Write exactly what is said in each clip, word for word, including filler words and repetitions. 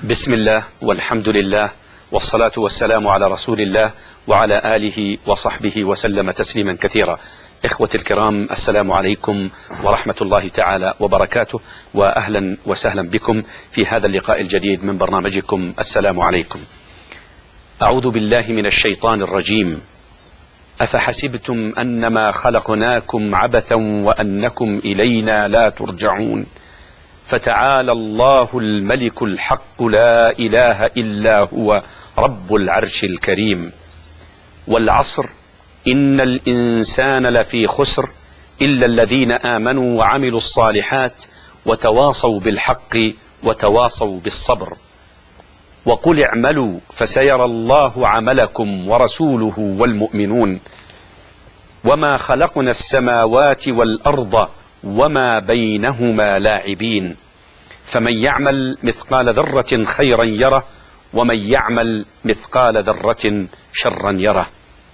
بسم الله والحمد لله والصلاة والسلام على رسول الله وعلى آله وصحبه وسلم تسليما كثيرا. إخوتي الكرام، السلام عليكم ورحمة الله تعالى وبركاته، وأهلا وسهلا بكم في هذا اللقاء الجديد من برنامجكم السلام عليكم. أعوذ بالله من الشيطان الرجيم. أفحسبتم أنما خلقناكم عبثا وأنكم إلينا لا ترجعون، فتعالى الله الملك الحق لا إله إلا هو رب العرش الكريم. والعصر إن الإنسان لفي خسر إلا الذين آمنوا وعملوا الصالحات وتواصوا بالحق وتواصوا بالصبر. وقل اعملوا فسيرى الله عملكم ورسوله والمؤمنون، وما خلقنا السماوات والأرض وما بينهما لاعبين، فمن يعمل مثقال ذرة خيرا يره ومن يعمل مثقال ذرة شرا يره.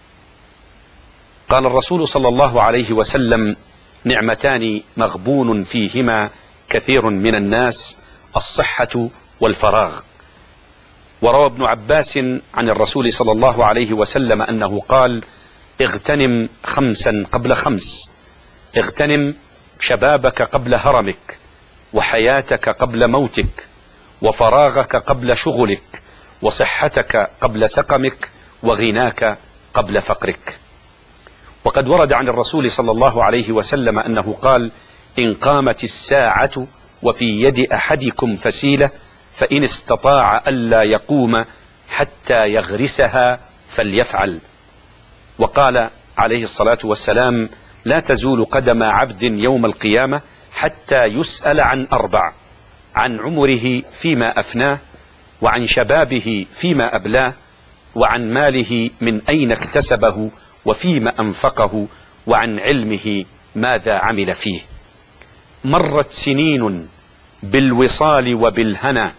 قال الرسول صلى الله عليه وسلم: نعمتان مغبون فيهما كثير من الناس، الصحة والفراغ. وروى ابن عباس عن الرسول صلى الله عليه وسلم أنه قال: اغتنم خمسا قبل خمس، اغتنم شبابك قبل هرمك، وحياتك قبل موتك، وفراغك قبل شغلك، وصحتك قبل سقمك، وغناك قبل فقرك. وقد ورد عن الرسول صلى الله عليه وسلم أنه قال: إن قامت الساعة وفي يد أحدكم فسيلة فإن استطاع ألا يقوم حتى يغرسها فليفعل. وقال عليه الصلاة والسلام: لا تزول قدم عبد يوم القيامة حتى يسأل عن أربع: عن عمره فيما أفناه، وعن شبابه فيما أبلاه، وعن ماله من أين اكتسبه وفيما أنفقه، وعن علمه ماذا عمل فيه. مرت سنين بالوصال وبالهنا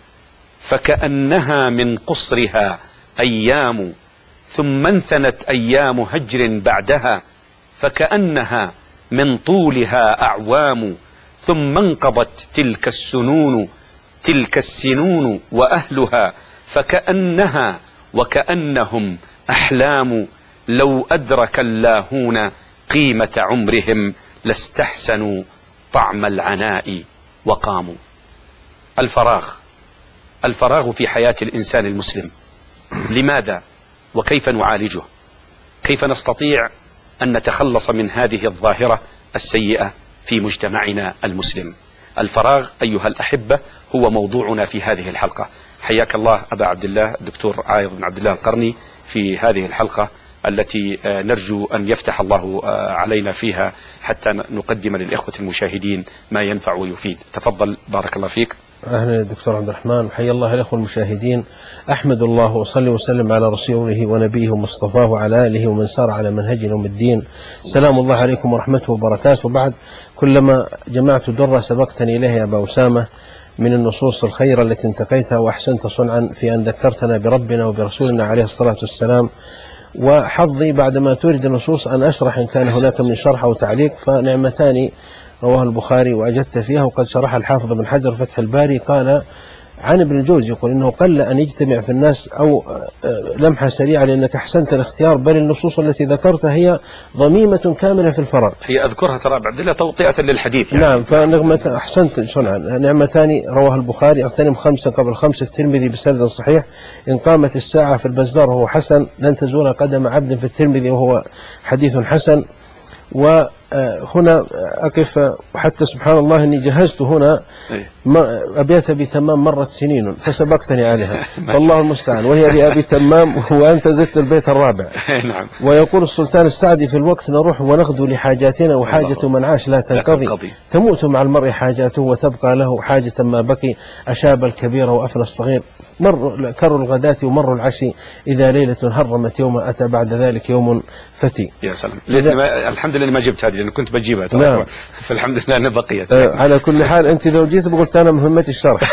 فكأنها من قصرها أيام، ثم انثنت أيام هجر بعدها فكأنها من طولها أعوام، ثم انقضت تلك السنون تلك السنون وأهلها فكأنها وكأنهم أحلام، لو أدرك اللاهون قيمة عمرهم لاستحسنوا طعم العناء وقاموا. الفراغ الفراغ في حياة الإنسان المسلم. لماذا وكيف نعالجه؟ كيف نستطيع أن نتخلص من هذه الظاهرة السيئة في مجتمعنا المسلم؟ الفراغ أيها الأحبة هو موضوعنا في هذه الحلقة. حياك الله أبا عبد الله الدكتور عايض بن عبد الله القرني في هذه الحلقة التي نرجو أن يفتح الله علينا فيها حتى نقدم للإخوة المشاهدين ما ينفع ويفيد. تفضل بارك الله فيك. أهلا يا دكتور عبد الرحمن، وحيا الله الأخوة المشاهدين. أحمد الله وصلي وسلم على رسوله ونبيه ومصطفاه وعلى آله ومن سار على منهج يوم الدين. سلام الله عليكم ورحمته وبركاته. وبعد، كلما جمعت درة سبقتني إليه يا أبا أسامة من النصوص الخيرة التي انتقيتها، وأحسنت صنعا في أن ذكرتنا بربنا وبرسولنا عليه الصلاة والسلام. وحظي بعدما تورد النصوص أن أشرح إن كان هناك من شرح أو تعليق. فنعمتان رواه البخاري وأجدت فيها، وقد شرح الحافظ بن حجر فتح الباري قال عن ابن الجوزي يقول إنه قل أن يجتمع في الناس، أو لمحة سريعة لأنك أحسنت الاختيار، بل النصوص التي ذكرتها هي ضميمة كاملة في الفراغ. هي أذكرها ترى عبد الله توطئة للحديث يعني. نعم، فنغمة أحسنت صنعا. نعمتان رواه البخاري: اغتنم خمسا قبل خمس. الترمذي بسند صحيح: إن قامت الساعة في البزار وهو حسن لن تزول قدم عبد في الترمذي وهو حديث حسن. وهنا أقف حتى سبحان الله أني جهزت هنا أبيات أبي تمام مرت سنين فسبقتني عليها فالله المستعان، وهي لأبي تمام وأنت زدت البيت الرابع. نعم. ويقول السلطان السعدي: في الوقت نروح ونغدو لحاجاتنا، وحاجة من عاش لا تنقضي، تموت مع المرء حاجاته وتبقى له حاجة ما بقي، أشاب الكبير وأفنى الصغير، مر كر الغداة ومر العشي، إذا ليلة هرمت يوم أتى بعد ذلك يوم فتي. يا سلام. الحمد لله ما جبت هذه لأنه كنت بجيبها نعم. فالحمد لله أنها بقيت. آه على كل حال أنت لو جيت قلت أنا مهمتي الشرح.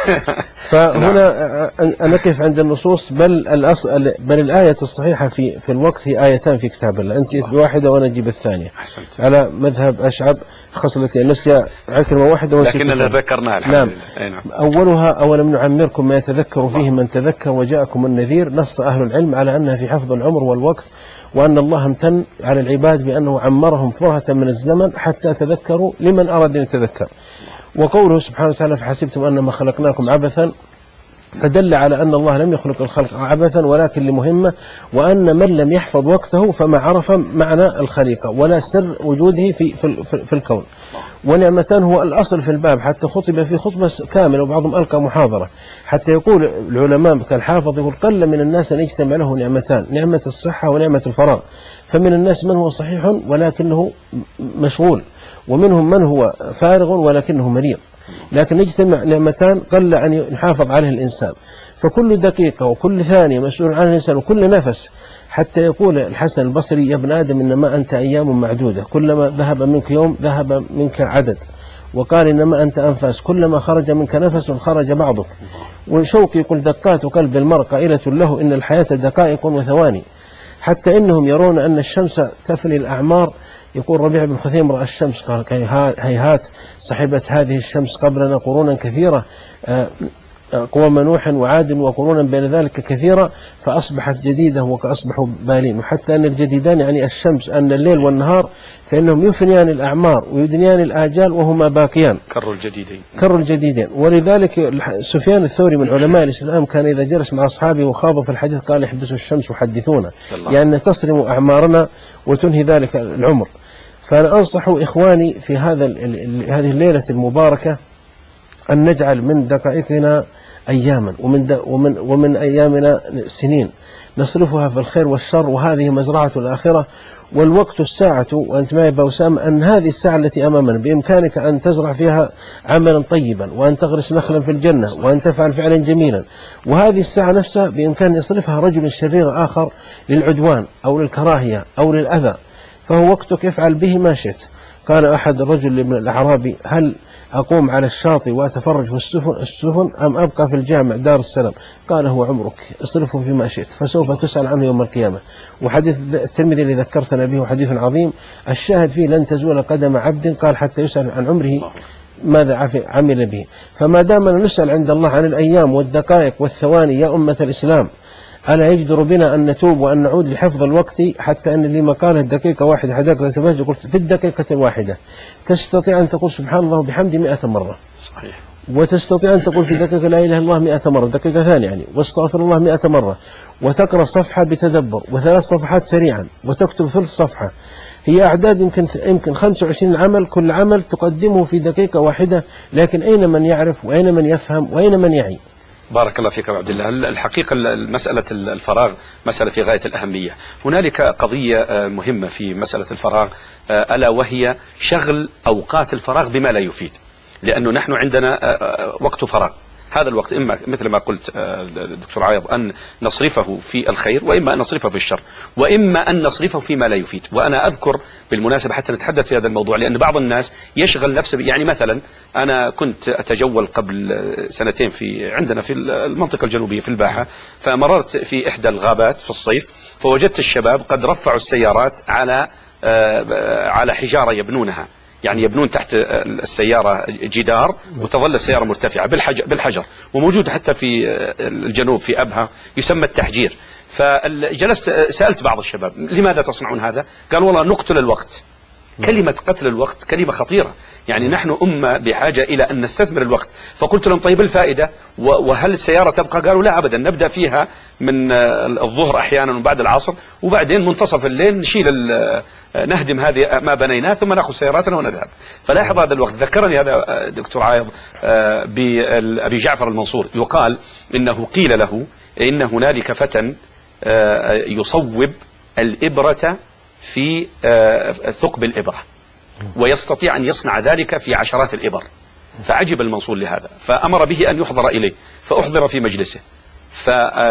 فهنا نعم. نقف عند النصوص، بل الأصل بل الآية الصحيحة في في الوقت هي آيتان في كتاب الله، أنت جيت بواحدة وأنا أجيب الثانية. أحسنت. على مذهب أشعب خصلتي النسية عكرمة واحدة ونسيت. لكننا ذكرناها الحمد نعم. لله. نعم. أولها أولم نعمركم ما يتذكر فيه من تذكر وجاءكم النذير. نص أهل العلم على أنها في حفظ العمر والوقت، وأن الله امتن على العباد بأنه عمرهم فرهة من الزمن حتى تذكروا لمن أراد أن يتذكر. وقوله سبحانه وتعالى فحسبتم أنما خلقناكم عبثا، فدل على أن الله لم يخلق الخلق عبثا ولكن لمهمة، وأن من لم يحفظ وقته فما عرف معنى الخليقة ولا سر وجوده في, في, في الكون. ونعمتان هو الأصل في الباب، حتى خطب في خطبة كاملة وبعضهم ألقى محاضرة، حتى يقول العلماء كالحافظ يقول قل من الناس أن يجتمع له نعمتان، نعمة الصحة ونعمة الفراغ. فمن الناس من هو صحيح ولكنه مشغول، ومنهم من هو فارغ ولكنه مريض، لكن يجتمع نعمتان قل أن يحافظ عليه الإنسان. فكل دقيقة وكل ثانية مسؤول عنها الإنسان، وكل نفس، حتى يقول الحسن البصري يا ابن آدم إنما أنت أيام معدودة، كلما ذهب منك يوم ذهب منك عدد. وقال إنما أنت أنفاس، كلما خرج منك نفس خرج بعضك. وشوقي يقول دقات قلب المرء قائلة له إن الحياة دقائق وثواني، حتى إنهم يرون أن الشمس تفني الأعمار. يقول ربيع بن خثيم رأى الشمس قال هيهات صحبت هذه الشمس قبلنا قرونا كثيرة، قوم نوح وعاد وقرونا بين ذلك كثيرة، فأصبحت جديدة وكأصبحوا بالين. وحتى أن الجديدان يعني الشمس أن الليل والنهار، فإنهم يفنيان الأعمار ويدنيان الآجال وهما باقيان كروا الجديدين كروا الجديدين. ولذلك سفيان الثوري من علماء الإسلام كان إذا جلس مع أصحابه وخاضوا في الحديث قال احبسوا الشمس وحدثونا، يعني تصرم أعمارنا وتنهي ذلك العمر. فأنا أنصح إخواني في هذا هذه الليلة المباركة أن نجعل من دقائقنا أياما ومن, ومن, ومن أيامنا سنين نصرفها في الخير والشر، وهذه مزرعة الآخرة. والوقت الساعة، وأنت معي بوسام أن هذه الساعة التي أمامنا بإمكانك أن تزرع فيها عملا طيبا، وأن تغرس نخلا في الجنة، وأن تفعل فعلا جميلا. وهذه الساعة نفسها بإمكان يصرفها رجل شرير آخر للعدوان أو للكراهية أو للأذى، فهو وقتك افعل به ما شئت. قال أحد الرجل من الأعرابي هل أقوم على الشاطئ وأتفرج في السفن, السفن أم أبقى في الجامع دار السلام؟ قال هو عمرك اصرفه فيما شئت فسوف تسأل عنه يوم القيامة. وحديث الترمذي الذي ذكرتنا به حديث عظيم، الشاهد فيه لن تزول قدم عبد قال حتى يسأل عن عمره ماذا عمل به. فما دام نسأل عند الله عن الأيام والدقائق والثواني يا أمة الإسلام، ألا يجدر بنا أن نتوب وأن نعود لحفظ الوقت، حتى أن اللي مقاله الدقيقة واحدة حداقة تبهج قلت في الدقيقة الواحدة تستطيع أن تقول سبحان الله وبحمده مئة مرة. صحيح. وتستطيع أن تقول في دقيقة لا إله إلا الله مئة مرة، دقيقة ثانية يعني، واستغفر الله مئة مرة، وتقرأ صفحة بتدبر وثلاث صفحات سريعا، وتكتب ثلث صفحة. هي أعداد يمكن يمكن خمسة وعشرين عمل، كل عمل تقدمه في دقيقة واحدة، لكن أين من يعرف وأين من يفهم وأين من يعي؟ بارك الله فيك عبد الله. الحقيقة مسألة الفراغ مسألة في غاية الأهمية. هنالك قضية مهمة في مسألة الفراغ، ألا وهي شغل أوقات الفراغ بما لا يفيد. لأنه نحن عندنا وقت فراغ، هذا الوقت إما مثل ما قلت دكتور عايض أن نصرفه في الخير، وإما أن نصرفه في الشر، وإما أن نصرفه فيما لا يفيد. وأنا أذكر بالمناسبة حتى نتحدث في هذا الموضوع، لأن بعض الناس يشغل نفسه. يعني مثلا أنا كنت أتجول قبل سنتين في عندنا في المنطقة الجنوبية في الباحة، فمررت في إحدى الغابات في الصيف، فوجدت الشباب قد رفعوا السيارات على على حجارة يبنونها، يعني يبنون تحت السيارة جدار وتظل السيارة مرتفعة بالحجر, بالحجر وموجود حتى في الجنوب في أبها يسمى التحجير. فجلست سألت بعض الشباب لماذا تصنعون هذا؟ قال والله نقتل الوقت. كلمة قتل الوقت كلمة خطيرة، يعني نحن أمة بحاجة إلى أن نستثمر الوقت. فقلت لهم طيب الفائدة وهل السيارة تبقى؟ قالوا لا أبدا، نبدأ فيها من الظهر أحيانا وبعد العصر، وبعدين منتصف الليل نشيل نهدم هذه ما بنيناه ثم نأخذ سياراتنا ونذهب. فلاحظ هذا الوقت. ذكرني هذا دكتور عايض بأبي جعفر المنصور، يقال إنه قيل له إن هنالك فتى يصوب الإبرة في ثقب الإبرة، ويستطيع أن يصنع ذلك في عشرات الإبر. فعجب المنصور لهذا، فأمر به أن يحضر إليه، فأحضر في مجلسه،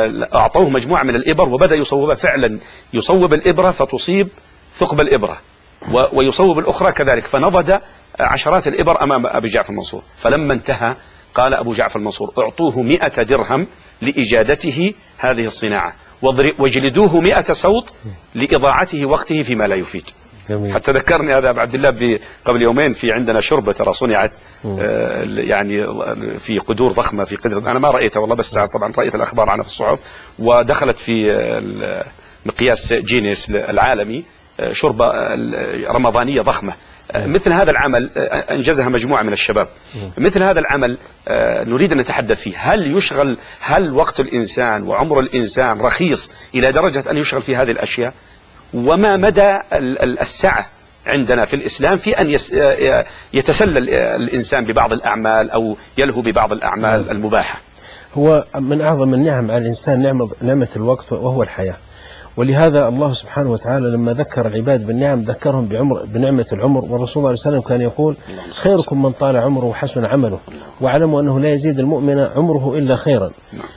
فأعطوه مجموعة من الإبر وبدأ يصوبها. فعلا يصوب الإبرة فتصيب ثقب الإبرة، ويصوب الأخرى كذلك، فنضد عشرات الإبر أمام أبي جعفر المنصور. فلما انتهى قال أبو جعفر المنصور: اعطوه مئة درهم لإجادته هذه الصناعة، واجلدوه مئة صوت لإضاعته وقته فيما لا يفيد. جميل. حتى ذكرني هذا أبو عبد الله قبل يومين في عندنا شربة ترى صنعت آه يعني في قدور ضخمة في قدر، أنا ما رأيتها والله، بس طبعا رأيت الأخبار عنها في الصحف، ودخلت في مقياس جينيس العالمي، شربة رمضانية ضخمة. مثل هذا العمل أنجزها مجموعة من الشباب. مثل هذا العمل نريد أن نتحدث فيه. هل يشغل هل وقت الإنسان وعمر الإنسان رخيص إلى درجة أن يشغل في هذه الأشياء؟ وما مدى السعة عندنا في الإسلام في أن يتسلل الإنسان ببعض الأعمال أو يلهو ببعض الأعمال المباحة؟ هو من أعظم النعم على الإنسان نعمة, نعمة الوقت وهو الحياة. ولهذا الله سبحانه وتعالى لما ذكر العباد بالنعم ذكرهم بعمر بنعمة العمر. والرسول صلى الله عليه وسلم كان يقول: خيركم من طال عمره وحسن عمله، واعلموا أنه لا يزيد المؤمن عمره إلا خيرا.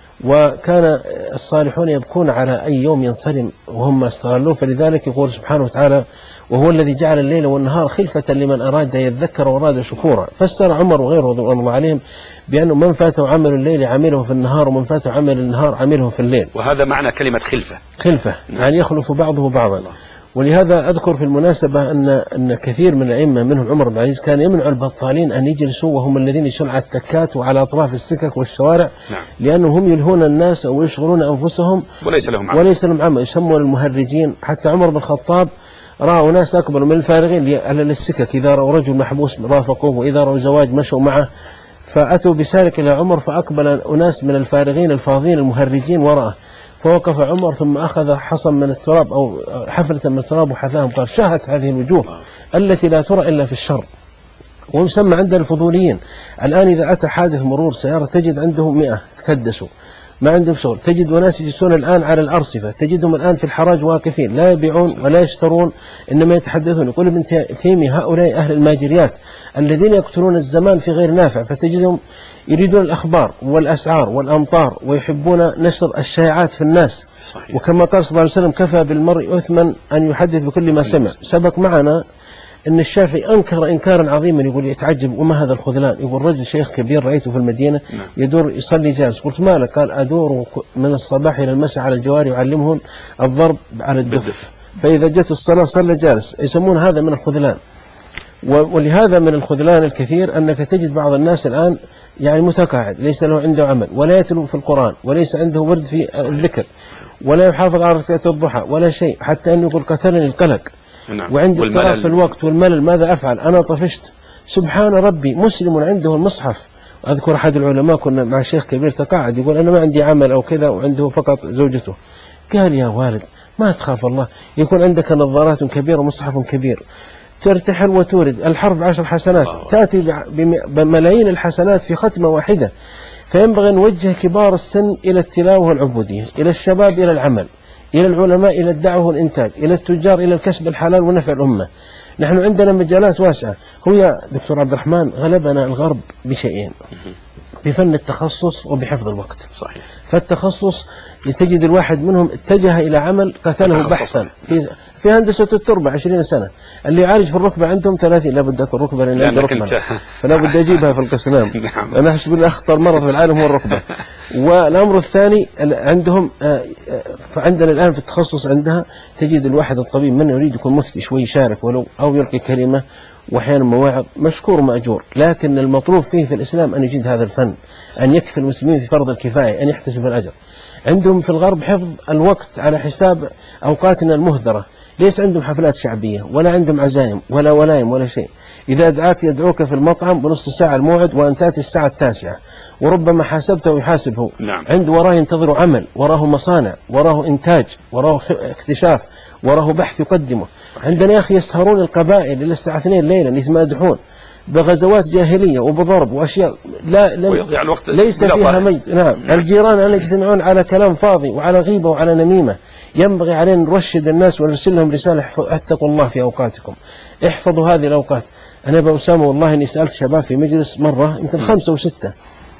وكان الصالحون يبكون على أي يوم ينصرم وهم استغلوه، فلذلك يقول سبحانه وتعالى: وهو الذي جعل الليل والنهار خلفة لمن أراد يذكر وأراد شكورا. فسر عمر وغيره رضوان الله عليهم بأنه من فاته عمل الليل عمله في النهار، ومن فاته عمل النهار عمله في الليل. وهذا معنى كلمة خلفة. خلفة يعني يخلف بعضه بعضا. الله. ولهذا أذكر في المناسبة أن أن كثير من الأئمة منهم عمر بن العزيز كان يمنع البطالين أن يجلسوا، وهم الذين يجلسون على التكات وعلى أطراف السكك والشوارع. نعم. لأنهم هم يلهون الناس أو يشغلون أنفسهم وليس لهم عمل. وليس لهم عمل، يسمون المهرجين. حتى عمر بن الخطاب رأوا ناس أكبر من الفارغين على السكك، إذا رأوا رجل محبوس رافقوه، وإذا رأوا زواج مشوا معه، فأتوا بسالك إلى عمر، فأقبل أناس من الفارغين الفاضين المهرجين وراءه، فوقف عمر ثم أخذ حصى من التراب أو حفلة من التراب وحثاهم، قال: شاهت هذه الوجوه التي لا ترى إلا في الشر. ويسمى عند الفضوليين الآن إذا أتى حادث مرور سيارة تجد عندهم مئة تكدسوا ما عندهم شغل، تجد وناس يجلسون الآن على الأرصفة، تجدهم الآن في الحراج واقفين لا يبيعون ولا يشترون، إنما يتحدثون. يقول ابن تيمية: هؤلاء أهل الماجريات الذين يقتلون الزمان في غير نافع، فتجدهم يريدون الأخبار والأسعار والأمطار ويحبون نشر الشائعات في الناس. صحيح. وكما قال صلى الله عليه وسلم: كفى بالمرء أثما أن يحدث بكل ما سمع. سبق معنا أن الشافعي أنكر إنكارا عظيما، يقول يتعجب: وما هذا الخذلان؟ يقول رجل شيخ كبير رأيته في المدينة يدور يصلي جالس. قلت: ما لك؟ قال: أدور من الصباح إلى المساء على الجواري يعلمهم الضرب على الدف، فإذا جت الصلاة صلى جالس. يسمون هذا من الخذلان. ولهذا من الخذلان الكثير أنك تجد بعض الناس الآن يعني متقاعد ليس له عنده عمل، ولا يتلو في القرآن، وليس عنده ورد في الذكر، ولا يحافظ على ركعات الضحى ولا شيء، حتى أنه يقول: قتلني القلق. نعم. وعندي اضطراب في الوقت والملل، ماذا أفعل؟ أنا طفشت. سبحان ربي، مسلم عنده المصحف. أذكر أحد العلماء كنا مع شيخ كبير تقاعد، يقول: أنا ما عندي عمل أو كذا، وعنده فقط زوجته. قال: يا والد ما تخاف الله، يكون عندك نظارات كبيرة ومصحف كبير، ترتحل وتورد الحرب عشر حسنات، تأتي بملايين الحسنات في ختمة واحدة. فينبغي أن نوجه كبار السن إلى التلاوة والعبودية، إلى الشباب إلى العمل، إلى العلماء إلى الدعوة والإنتاج، إلى التجار إلى الكسب الحلال ونفع الأمة. نحن عندنا مجالات واسعة. هو يا دكتور عبد الرحمن غلبنا الغرب بشيئين: بفن التخصص وبحفظ الوقت. صحيح. فالتخصص تجد الواحد منهم اتجه إلى عمل قتله بحثا في في هندسة التربة عشرين سنة، اللي يعالج في الركبة عندهم ثلاثين، لا بد أكون ركبة لأن عندي ركبة، فلا بد أجيبها في القسنام. نعم. أنا أحسب أن أخطر مرض في العالم هو الركبة. والأمر الثاني عندهم، فعندنا الآن في التخصص عندها تجد الواحد الطبيب من يريد يكون مفتي شوي يشارك ولو أو يلقي كلمة وأحيانا مواعظ، مشكور مأجور، لكن المطلوب فيه في الإسلام أن يجد هذا الفن، أن يكفي المسلمين في فرض الكفاية، أن يحتسب الأجر. عندهم في الغرب حفظ الوقت على حساب أوقاتنا المهدرة، ليس عندهم حفلات شعبية ولا عندهم عزايم ولا ولايم ولا شيء. إذا دعاك يدعوك في المطعم بنص ساعة الموعد وأن تأتي الساعة التاسعة، وربما حاسبته ويحاسبه. نعم. عنده وراه ينتظر عمل، وراه مصانع، وراه إنتاج، وراه اكتشاف، وراه بحث يقدمه. عندنا يا أخي يسهرون القبائل إلى الساعة اثنين ليلا يتمادحون بغزوات جاهلية وبضرب وأشياء لا ليس فيها مجد. نعم. الجيران أن يجتمعون على كلام فاضي وعلى غيبة وعلى نميمة. ينبغي علينا نرشد الناس ونرسل لهم رسالة: اتقوا الله في أوقاتكم، احفظوا هذه الأوقات. أنا أبو أسامة والله إني سألت شباب في مجلس مرة يمكن خمسة وستة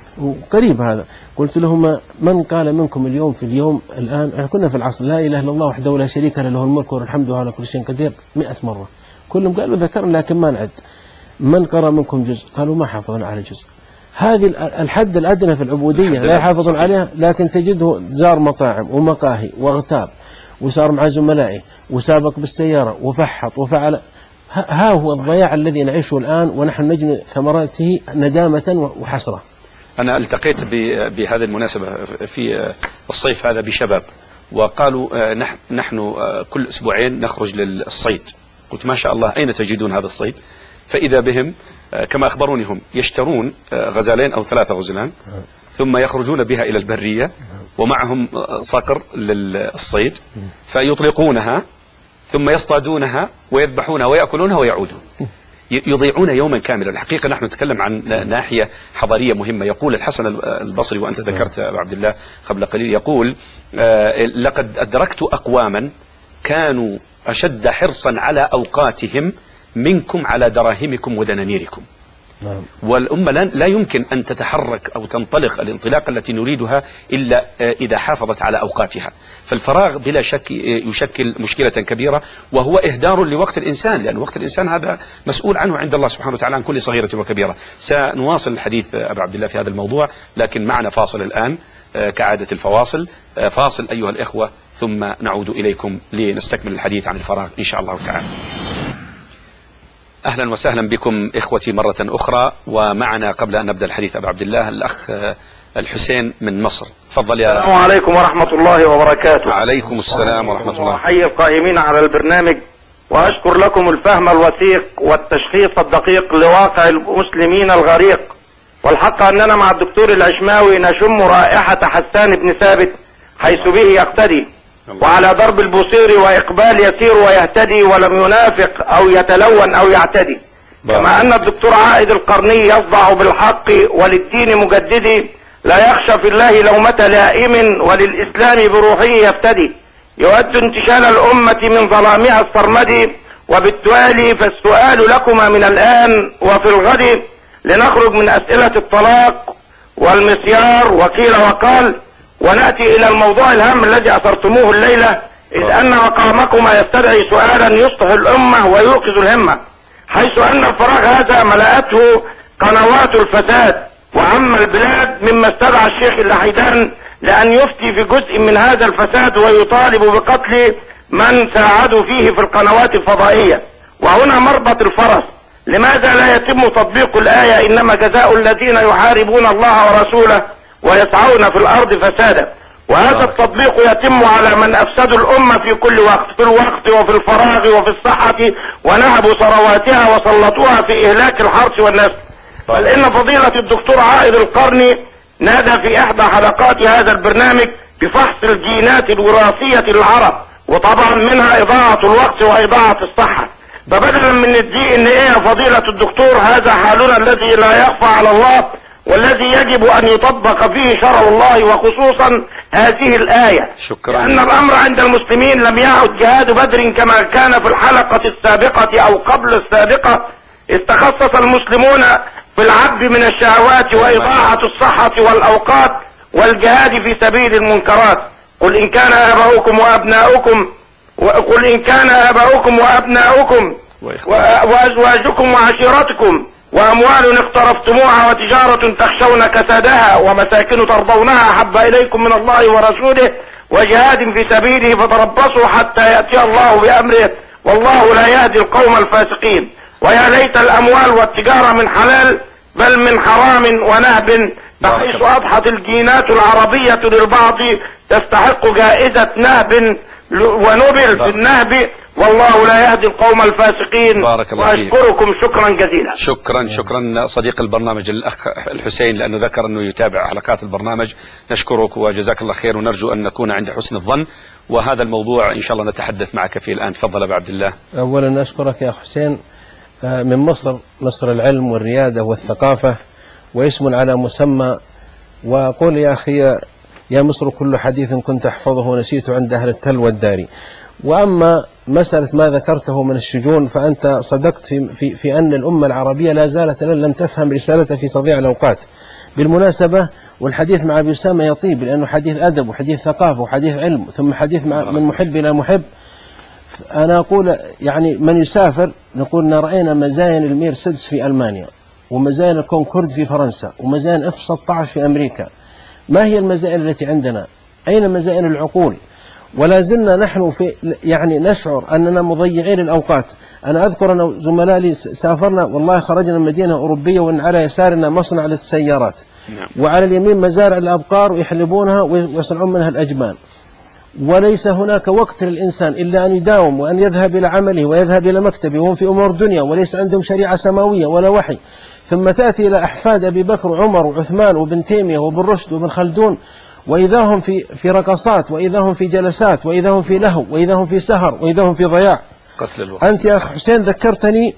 وقريب هذا، قلت لهم: من قال منكم اليوم في اليوم الآن، احنا كنا في العصر لا إله إلا الله وحده لا شريك له له الملك وله الحمد وعلى كل شيء قدير مئة مرة، كلهم قالوا ذكرنا لكن ما نعد. من قرأ منكم جزء؟ قالوا ما حافظنا على جزء. هذه الحد الأدنى في العبودية لا يحافظون عليها، لكن تجده زار مطاعم ومقاهي واغتاب وصار مع زملائه وسابق بالسيارة وفحط وفعل. ها هو الضياع الذي نعيشه الآن، ونحن نجني ثمراته ندامة وحسرة. أنا التقيت بهذه المناسبة في الصيف هذا بشباب، وقالوا نحن كل أسبوعين نخرج للصيد. قلت ما شاء الله، أين تجدون هذا الصيد؟ فإذا بهم كما أخبروني هم يشترون غزالين أو ثلاثة غزلان ثم يخرجون بها إلى البرية ومعهم صقر للصيد، فيطلقونها ثم يصطادونها ويذبحونها ويأكلونها ويعودون. يضيعون يوما كاملا. الحقيقة نحن نتكلم عن ناحية حضارية مهمة. يقول الحسن البصري، وأنت ذكرت أبو عبد الله قبل قليل، يقول لقد أدركت أقواما كانوا أشد حرصا على أوقاتهم منكم على دراهمكم ودنانيركم. نعم. والأمة لا يمكن أن تتحرك أو تنطلق الانطلاقة التي نريدها إلا إذا حافظت على أوقاتها. فالفراغ بلا شك يشكل مشكلة كبيرة، وهو إهدار لوقت الإنسان، لأن وقت الإنسان هذا مسؤول عنه عند الله سبحانه وتعالى عن كل صغيرة وكبيرة. سنواصل الحديث أبو عبد الله في هذا الموضوع، لكن معنا فاصل الآن كعادة الفواصل. فاصل أيها الإخوة، ثم نعود إليكم لنستكمل الحديث عن الفراغ إن شاء الله تعالى. أهلا وسهلا بكم إخوتي مرة أخرى. ومعنا قبل أن نبدأ الحديث أبو عبد الله الأخ الحسين من مصر. تفضل يا. السلام عليكم ورحمة الله وبركاته. عليكم السلام ورحمة الله. أحيي القائمين على البرنامج، وأشكر لكم الفهم الوثيق والتشخيص الدقيق لواقع المسلمين الغريق. والحق أننا مع الدكتور العشماوي نشم رائحة حسان بن ثابت حيث به يقتدي، وعلى ضرب البصير وإقبال يسير ويهتدي ولم ينافق أو يتلون أو يعتدي. كما أن الدكتور عائد القرني يصدع بالحق وللدين مجددي، لا يخشى في الله لومة لائم وللإسلام بروحه يفتدي. يود انتشال الأمة من ظلامها الصرمدي، وبالتالي فالسؤال لكما من الآن وفي الغد لنخرج من أسئلة الطلاق والمسيار وقيل وقال، ونأتي إلى الموضوع الهام الذي أثرتموه الليلة، إذ أن مقامكما يستدعي سؤالا يصلح الأمة ويوقظ الهمة، حيث أن الفراغ هذا ملأته قنوات الفساد وعم البلاد، مما استدعى الشيخ اللحيدان لأن يفتي في جزء من هذا الفساد ويطالب بقتل من ساعدوا فيه في القنوات الفضائية. وهنا مربط الفرس، لماذا لا يتم تطبيق الآية إنما جزاء الذين يحاربون الله ورسوله ويسعون في الأرض فسادا؟ وهذا التطبيق يتم على من أفسدوا الأمة في كل وقت، في الوقت وفي الفراغ وفي الصحة، ونهبوا ثرواتها وسلطوها في إهلاك الحرث والنسل. بل إن فضيلة الدكتور عائد القرني نادى في إحدى حلقات هذا البرنامج بفحص الجينات الوراثية للعرب، وطبعا منها إضاعة الوقت وإضاعة الصحة. فبدلا من الدي ان ايه فضيلة الدكتور، هذا حالنا الذي لا يخفى على الله، والذي يجب ان يطبق فيه شرع الله، وخصوصا هذه الآية. شكرا. لأن الأمر عند المسلمين لم يعد جهاد بدر كما كان في الحلقة السابقة أو قبل السابقة، إذ تخصص المسلمون في العب من الشهوات وإضاعة الصحة والأوقات والجهاد في سبيل المنكرات. قل إن كان آباؤكم وأبناؤكم وقل إن كان آباؤكم وأبناؤكم وأزواجكم وعشيرتكم وأموال اقترفتموها وتجارة تخشون كسادها ومساكن ترضونها أحب إليكم من الله ورسوله وجهاد في سبيله فتربصوا حتى يأتي الله بأمره والله لا يهدي القوم الفاسقين. ويا ليت الأموال والتجارة من حلال بل من حرام ونهب، بحيث أضحت الجينات العربية للبعض تستحق جائزة نهب ونبل في النهب، والله لا يهدي القوم الفاسقين. بارك الله فيك. وأشكركم شكرا جزيلا. شكرا شكرا صديق البرنامج الأخ الحسين، لأنه ذكر أنه يتابع حلقات البرنامج. نشكرك وجزاك الله خير، ونرجو أن نكون عند حسن الظن، وهذا الموضوع إن شاء الله نتحدث معك فيه الآن. تفضل أبو عبد الله. أولا أشكرك يا حسين، من مصر، مصر العلم والريادة والثقافة، واسم على مسمى. وقول يا أخي يا مصر كل حديث كنت أحفظه نسيت عند أهل التل والداري. وأما مسألة ما ذكرته من الشجون، فأنت صدقت في, في, في أن الأمة العربية لا زالت لم تفهم رسالتها في تضييع الأوقات. بالمناسبة، والحديث مع أبي أسامة يطيب، لأنه حديث أدب وحديث ثقافة وحديث علم، ثم حديث مع من محب إلى محب. أنا أقول يعني من يسافر نقول إن رأينا مزاين الميرسيدس في ألمانيا، ومزاين الكونكورد في فرنسا، ومزاين اف ستة عشر في أمريكا. ما هي المزاين التي عندنا؟ أين مزاين العقول؟ ولا زلنا نحن في يعني نشعر أننا مضيعين الأوقات. أنا أذكر أن زملاء لي سافرنا والله خرجنا من مدينة أوروبية وإن على يسارنا مصنع للسيارات، وعلى اليمين مزارع الأبقار ويحلبونها ويصنعون منها الأجبان، وليس هناك وقت للإنسان إلا أن يداوم وأن يذهب إلى عمله ويذهب إلى مكتبه وهم في أمور دنيا وليس عندهم شريعة سماوية ولا وحي. ثم تأتي إلى أحفاد أبي بكر وعمر وعثمان وابن تيمية وابن رشد وابن خلدون، وإذا هم في في رقصات، وإذا هم في جلسات، وإذا هم في لهو، وإذا هم في سهر، وإذا هم في ضياع. قتل الوقت. أنت يا أخ حسين ذكرتني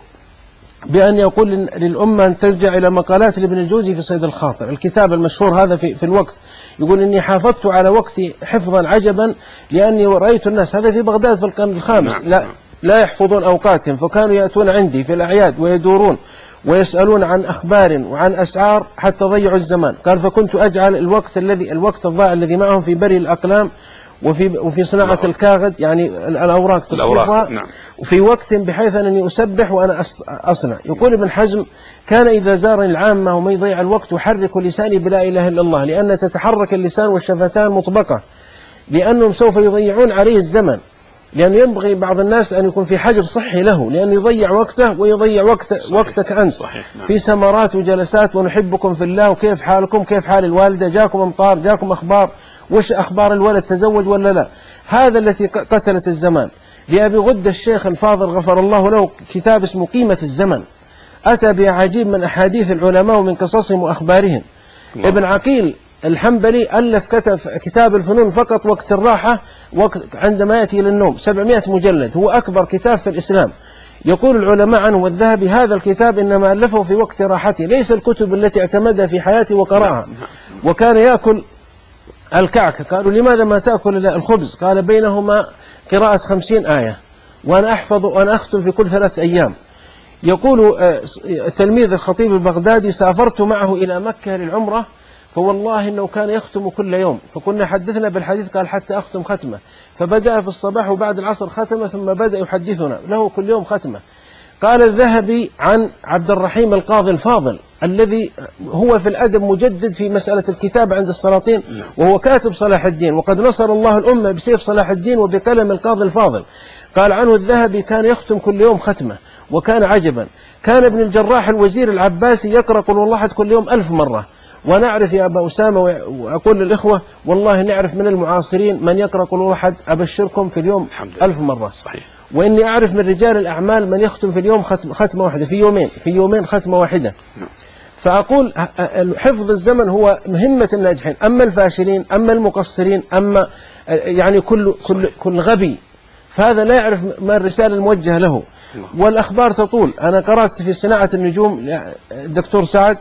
بأن يقول للأمة أن ترجع إلى مقالات لابن الجوزي في صيد الخاطر، الكتاب المشهور هذا في, في الوقت. يقول إني حافظت على وقتي حفظا عجبا لأني رأيت الناس، هذا في بغداد في القرن الخامس، لا, لا يحفظون أوقاتهم، فكانوا يأتون عندي في الأعياد ويدورون ويسألون عن أخبار وعن أسعار حتى ضيعوا الزمان. قال فكنت أجعل الوقت الذي الوقت الضائع الذي معهم في بري الأقلام وفي وفي صناعة الكاغد، يعني الأوراق تصرفها، نعم. وفي وقت بحيث أنني أسبح وأنا أصنع. يقول ابن حزم كان إذا زارني العامة وما يضيع الوقت أحرك لساني بلا إله إلا الله، لأن تتحرك اللسان والشفتان مطبقة، لأنهم سوف يضيعون عليه الزمن، لأن ينبغي بعض الناس أن يكون في حجر صحي له، لأن يضيع وقته ويضيع وقت صحيح. وقتك أنت صحيح. نعم. في سمرات وجلسات ونحبكم في الله وكيف حالكم، كيف حال الوالدة، جاكم أمطار، جاكم أخبار، وش أخبار الولد، تزوج ولا لا. هذا التي قتلت الزمان. لأبي غدة الشيخ الفاضل غفر الله له كتاب اسمه قيمة الزمن، أتى بأعاجيب من أحاديث العلماء ومن قصصهم وأخبارهم. الله. ابن عقيل الحنبلي ألف كتب كتاب الفنون فقط وقت الراحة، وقت عندما يأتي إلى النوم، سبعمائة مجلد، هو أكبر كتاب في الإسلام. يقول العلماء عنه والذهبي هذا الكتاب إنما ألفه في وقت راحته، ليس الكتب التي اعتمدها في حياته وقرأها. وكان يأكل الكعك، قالوا لماذا ما تأكل الخبز؟ قال بينهما قراءة خمسين آية، وأنا أحفظ وأنا أختم في كل ثلاث أيام. يقول تلميذ الخطيب البغدادي سافرت معه إلى مكة للعمرة، فوالله إنه كان يختم كل يوم، فكنا حدثنا بالحديث قال حتى أختم ختمة، فبدأ في الصباح وبعد العصر ختمة، ثم بدأ يحدثنا له كل يوم ختمة. قال الذهبي عن عبد الرحيم القاضي الفاضل الذي هو في الأدب مجدد في مسألة الكتابة عند السلاطين، وهو كاتب صلاح الدين، وقد نصر الله الأمة بسيف صلاح الدين وبقلم القاضي الفاضل. قال عنه الذهبي كان يختم كل يوم ختمة، وكان عجبا. كان ابن الجراح الوزير العباسي يقرأ قل والله أحد كل يوم ألف مرة. ونعرف يا أبا أسامة، وأقول للإخوة والله نعرف من المعاصرين من يقرأ قل والله أحد أبشركم في اليوم ألف مرة. صحيح. وإني أعرف من رجال الأعمال من يختم في اليوم ختم ختمة واحدة، في يومين في يومين ختمة واحدة. فأقول حفظ الزمن هو مهمة الناجحين، أما الفاشلين، أما المقصرين، أما يعني كل كل كل غبي، فهذا لا يعرف ما الرسالة الموجهة له. والأخبار تطول. أنا قرأت في صناعة النجوم الدكتور سعد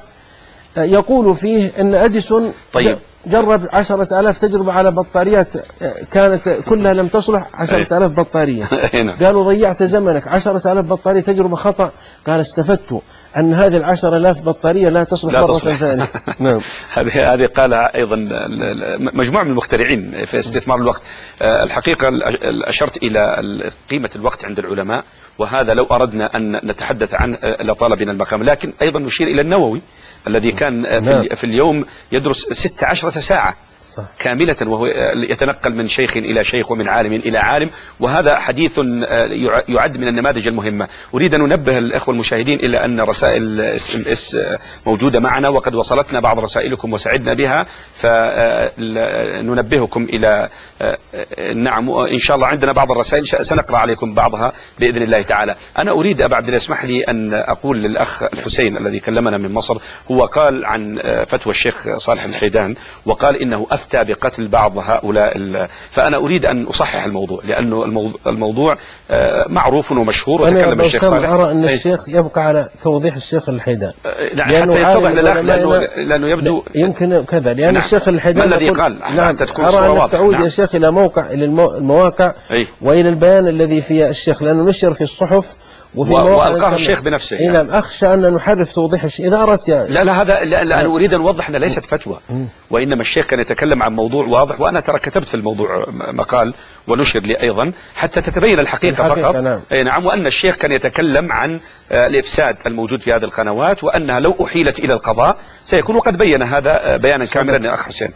يقول فيه أن أديسون طيب. جرب عشرة آلاف تجربة على بطاريات كانت كلها لم تصلح، عشرة آلاف بطارية. قالوا ضيعت زمنك، عشرة آلاف بطارية تجربة خطأ. قال استفدت أن هذه العشرة آلاف بطارية لا تصلح مرة ثانية. نعم. هذه هذه قالها أيضا مجموعة من المخترعين في استثمار الوقت. الحقيقة أشرت إلى قيمة الوقت عند العلماء، وهذا لو أردنا أن نتحدث عنه لطال بنا المقام، لكن أيضا نشير إلى النووي الذي كان في, في اليوم يدرس ستة عشرة ساعة صح. كاملة، وهو يتنقل من شيخ إلى شيخ ومن عالم إلى عالم، وهذا حديث يعد من النماذج المهمة. أريد أن ننبه الأخوة المشاهدين إلى أن رسائل اس ام اس موجودة معنا، وقد وصلتنا بعض رسائلكم وسعدنا بها، فننبهكم إلى نعم إن شاء الله عندنا بعض الرسائل سنقرأ عليكم بعضها بإذن الله تعالى. أنا أريد أبا عبد الله اسمح لي أن أقول للأخ الحسين الذي كلمنا من مصر، هو قال عن فتوى الشيخ صالح الحيدان وقال إنه أفتى بقتل بعض هؤلاء، فأنا أريد أن أصحح الموضوع، لأنه الموضوع معروف ومشهور وتكلم الشيخ صالح. أنا أرى أن الشيخ يبقى على توضيح الشيخ الحيدان، لأنه حتى يتضح للأخ، لأنه, لأنه يبدو يمكن كذا، لأن نعم. الشيخ الحيدان ما الذي قال نعم حتى تكون الصورة واضحة. تعود نعم. يا شيخ إلى موقع إلى المواقع أي. وإلى البيان الذي في الشيخ، لأنه نشر في الصحف وفي وألقاه الشيخ بنفسه. يعني. نعم. أخشى أن نحرف توضيح الشيء إذا أردت يا لا لا هذا لا, لا أنا أريد أن أوضح أن ليست فتوى، وإنما الشيخ كان يتكلم عن موضوع واضح، وأنا ترى كتبت في الموضوع مقال ونشر لي أيضا حتى تتبين الحقيقة, الحقيقة فقط. نعم. أي نعم. وأن الشيخ كان يتكلم عن الإفساد الموجود في هذه القنوات، وأنها لو أحيلت إلى القضاء سيكون. وقد بين هذا بيانا كاملا يا أخ حسين.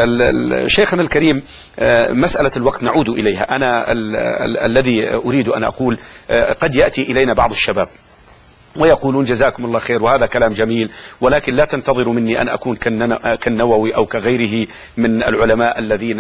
شيخنا الكريم، مسألة الوقت نعود إليها. أنا ال ال الذي أريد أن أقول، قد يأتي إلينا بعض الشباب ويقولون جزاكم الله خير، وهذا كلام جميل، ولكن لا تنتظروا مني أن أكون كالنووي أو كغيره من العلماء الذين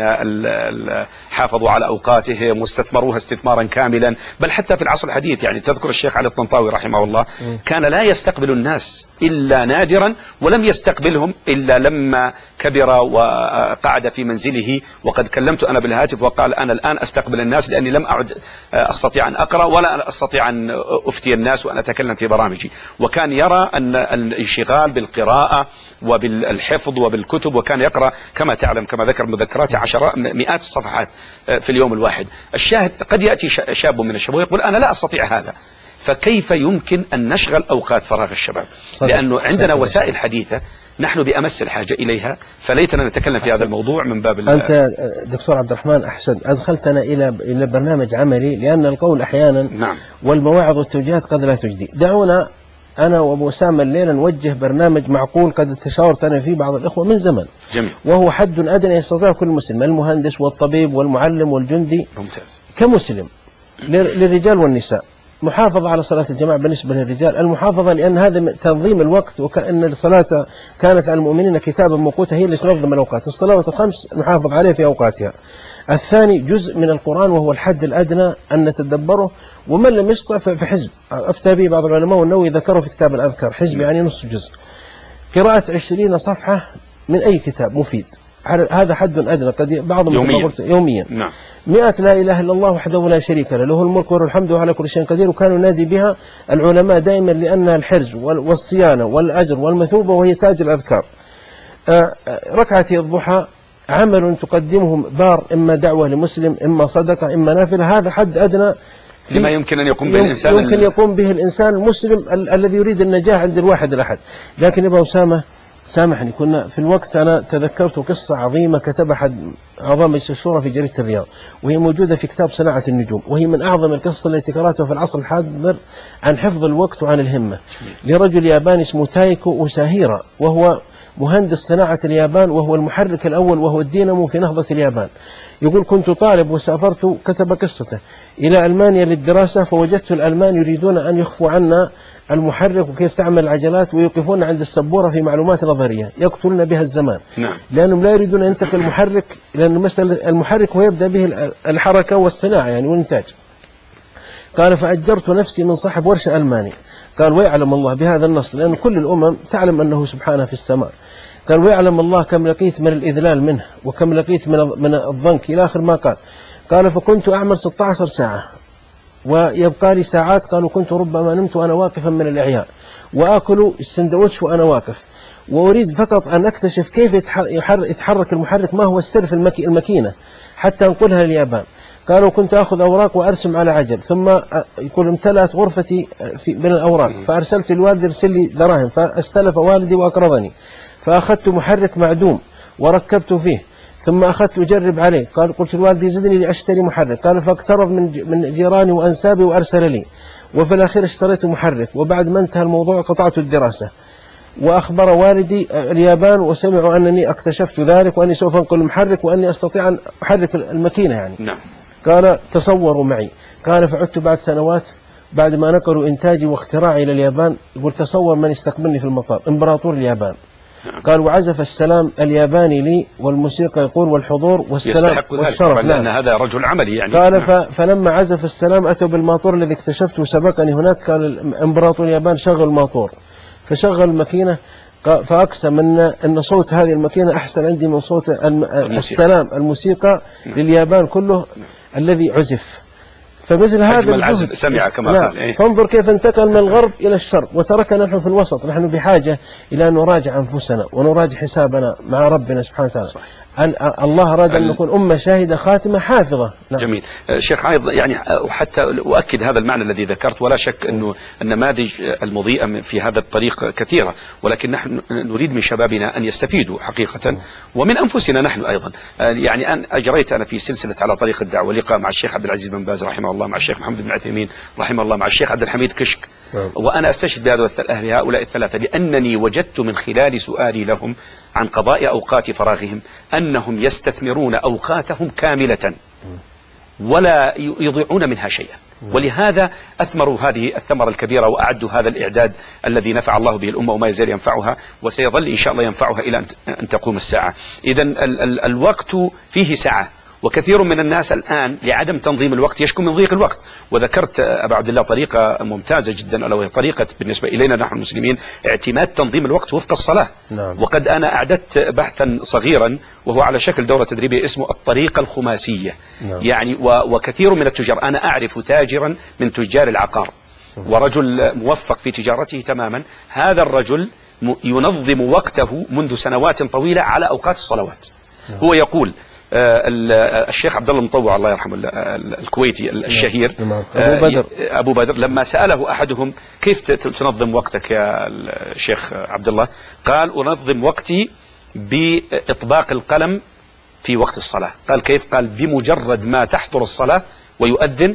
حافظوا على أوقاتهم واستثمروها استثمارا كاملا. بل حتى في العصر الحديث، يعني تذكر الشيخ علي الطنطاوي رحمه الله كان لا يستقبل الناس إلا نادرا، ولم يستقبلهم إلا لما كبر وقعد في منزله. وقد كلمت أنا بالهاتف وقال أنا الآن أستقبل الناس لأني لم أعد أستطيع أن أقرأ ولا أستطيع أن أفتي الناس وأن أتكلم في برامجي. وكان يرى أن الانشغال بالقراءة وبالحفظ وبالكتب، وكان يقرأ كما تعلم كما ذكر مذكرات عشرات مئات الصفحات في اليوم الواحد. الشاهد قد يأتي شاب من الشباب ويقول أنا لا أستطيع هذا. فكيف يمكن أن نشغل أوقات فراغ الشباب؟ لأنه عندنا وسائل حديثة نحن بأمس الحاجة إليها، فليتنا نتكلم في هذا الموضوع من باب. أنت دكتور عبد الرحمن أحسن، أدخلتنا إلى إلى برنامج عملي، لأن القول أحيانا نعم. والمواعظ والتوجيهات قد لا تجدي. دعونا أنا وأبو أسامة الليلة نوجه برنامج معقول قد تشاورت أنا فيه بعض الإخوة من زمن. جميل. وهو حد أدنى يستطيع كل مسلم، المهندس والطبيب والمعلم والجندي، ممتاز، كمسلم للرجال والنساء، محافظة على صلاة الجماعة بالنسبة للرجال، المحافظة لأن هذا تنظيم الوقت، وكأن الصلاة كانت على المؤمنين كتابا موقوتا، هي اللي تنظم الأوقات. الصلوات الخمس نحافظ عليها في أوقاتها. الثاني جزء من القرآن وهو الحد الأدنى أن نتدبره، ومن لم يستطع في حزب، أفتى به بعض العلماء والنووي ذكروا في كتاب الأذكار، حزب يعني نصف جزء، قراءة عشرين صفحة من أي كتاب مفيد. هذا حد أدنى، قد بعضهم يوميا, يوميا. نعم. مئة لا إله إلا الله وحده لا شريك له، له الملك وله الحمد وعلى كل شيء قدير. وكانوا ينادي بها العلماء دائما لأنها الحرز والصيانة والأجر والمثوبة، وهي تاج الأذكار. ركعتي الضحى عمل تقدمه بار، إما دعوة لمسلم، إما صدقة، إما نافلة. هذا حد أدنى لما يمكن أن يقوم به الإنسان، يمكن يقوم به الإنسان المسلم ال الذي يريد النجاح عند الواحد الأحد. لكن يا أسامة سامحني، كنا في الوقت أنا تذكرت قصة عظيمة كتبها أحد أعضاء مجلس الشورى في جريدة الرياض، وهي موجودة في كتاب صناعة النجوم، وهي من أعظم القصص التي قرأتها في العصر الحاضر عن حفظ الوقت وعن الهمة، لرجل ياباني اسمه تايكو أوساهيرا، وهو مهندس صناعة اليابان، وهو المحرك الأول وهو الدينامو في نهضة اليابان. يقول كنت طالب وسافرت، كتب قصته، إلى ألمانيا للدراسة، فوجدت الألمان يريدون أن يخفوا عنا المحرك وكيف تعمل العجلات، ويوقفون عند السبورة في معلومات نظرية يقتلون بها الزمان. نعم. لأنهم لا يريدون أن ينتقل المحرك، لأن مسألة المحرك هو يبدأ به الحركة والصناعة يعني والإنتاج. قال فأجرت نفسي من صاحب ورشة ألماني. قال ويعلم الله بهذا النص، لأن كل الأمم تعلم أنه سبحانه في السماء. قال ويعلم الله كم لقيت من الإذلال منه، وكم لقيت من من الضنك، إلى آخر ما قال. قال فكنت أعمل ستة عشر ساعة ويبقى لي ساعات، قالوا كنت ربما نمت وأنا واقفا من الإعياء، وآكل السندوتش وأنا واقف، وأريد فقط أن أكتشف كيف يتحرك المحرك، ما هو السر في الماكينة حتى أنقلها لليابان. قالوا كنت أخذ أوراق وأرسم على عجل، ثم يقول امتلأت غرفتي في من الأوراق، فأرسلت الوالد يرسل لي دراهم، فاستلف والدي وأقرضني، فأخذت محرك معدوم وركبت فيه، ثم أخذت أجرب عليه. قال قلت لوالدي زدني لأشتري محرك، قال فاقترض من من جيراني وأنسابي وأرسل لي، وفي الأخير اشتريت محرك. وبعد ما انتهى الموضوع قطعت الدراسة، وأخبر والدي اليابان وسمعوا أنني اكتشفت ذلك، وأني سوف أنقل المحرك، وأني أستطيع أن أحرك الماكينة يعني. نعم. قال تصوروا معي. قال فعدت بعد سنوات بعد ما نقلوا إنتاجي واختراعي إلى اليابان، يقول تصور من يستقبلني في المطار، إمبراطور اليابان. نعم. قال وعزف السلام الياباني لي، والموسيقى يقول والحضور والسلام والشرف. لأن نعم. هذا رجل عملي يعني. قال نعم. فلما عزف السلام أتوا بالماطور الذي اكتشفته سبقني هناك. قال إمبراطور اليابان شغل الماطور، فشغل الماكينة، فأقسم أن أن صوت هذه الماكينة أحسن عندي من صوت الموسيقى. السلام الموسيقى نعم. لليابان كله نعم. الذي عزف. فمثل هذا أجمل عزب سمع كما نعم. قال إيه؟ فانظر كيف انتقل من الغرب إلى الشرق وتركنا نحن في الوسط. نحن بحاجة إلى أن نراجع أنفسنا ونراجع حسابنا مع ربنا سبحانه وتعالى. أن الله أراد أن نكون أمة شاهدة خاتمة حافظة. نعم. جميل. شيخ عايض، يعني وحتى أؤكد هذا المعنى الذي ذكرت، ولا شك أنه النماذج المضيئة في هذا الطريق كثيرة، ولكن نحن نريد من شبابنا أن يستفيدوا حقيقة ومن أنفسنا نحن أيضا. يعني أن أجريت أنا في سلسلة على طريق الدعوة لقاء مع الشيخ عبد العزيز بن باز رحمه الله، مع الشيخ محمد بن عثيمين رحمه الله، مع الشيخ عبد الحميد كشك. وأنا أستشهد بهؤلاء الثلاثة لأنني وجدت من خلال سؤالي لهم عن قضاء أوقات فراغهم أنهم يستثمرون أوقاتهم كاملة ولا يضيعون منها شيئا، ولهذا أثمروا هذه الثمرة الكبيرة وأعدوا هذا الإعداد الذي نفع الله به الأمة وما يزال ينفعها وسيظل إن شاء الله ينفعها إلى أن تقوم الساعة. إذن الوقت فيه سعة، وكثير من الناس الآن لعدم تنظيم الوقت يشكو من ضيق الوقت. وذكرت أبا عبد الله طريقة ممتازة جدا، ألا وهي طريقة بالنسبة إلينا نحن المسلمين اعتماد تنظيم الوقت وفق الصلاة. نعم. وقد أنا أعددت بحثا صغيرا وهو على شكل دورة تدريبية اسمه الطريقة الخماسية. نعم. يعني وكثير من التجار، أنا أعرف تاجرا من تجار العقار ورجل موفق في تجارته تماما، هذا الرجل ينظم وقته منذ سنوات طويلة على أوقات الصلوات. نعم. هو يقول الشيخ عبد الله المطوع الله يرحمه الكويتي الشهير أبو بدر. أبو بدر لما سأله أحدهم كيف تنظم وقتك يا الشيخ عبد الله، قال أنظم وقتي بإطباق القلم في وقت الصلاة. قال كيف؟ قال بمجرد ما تحضر الصلاة ويؤذن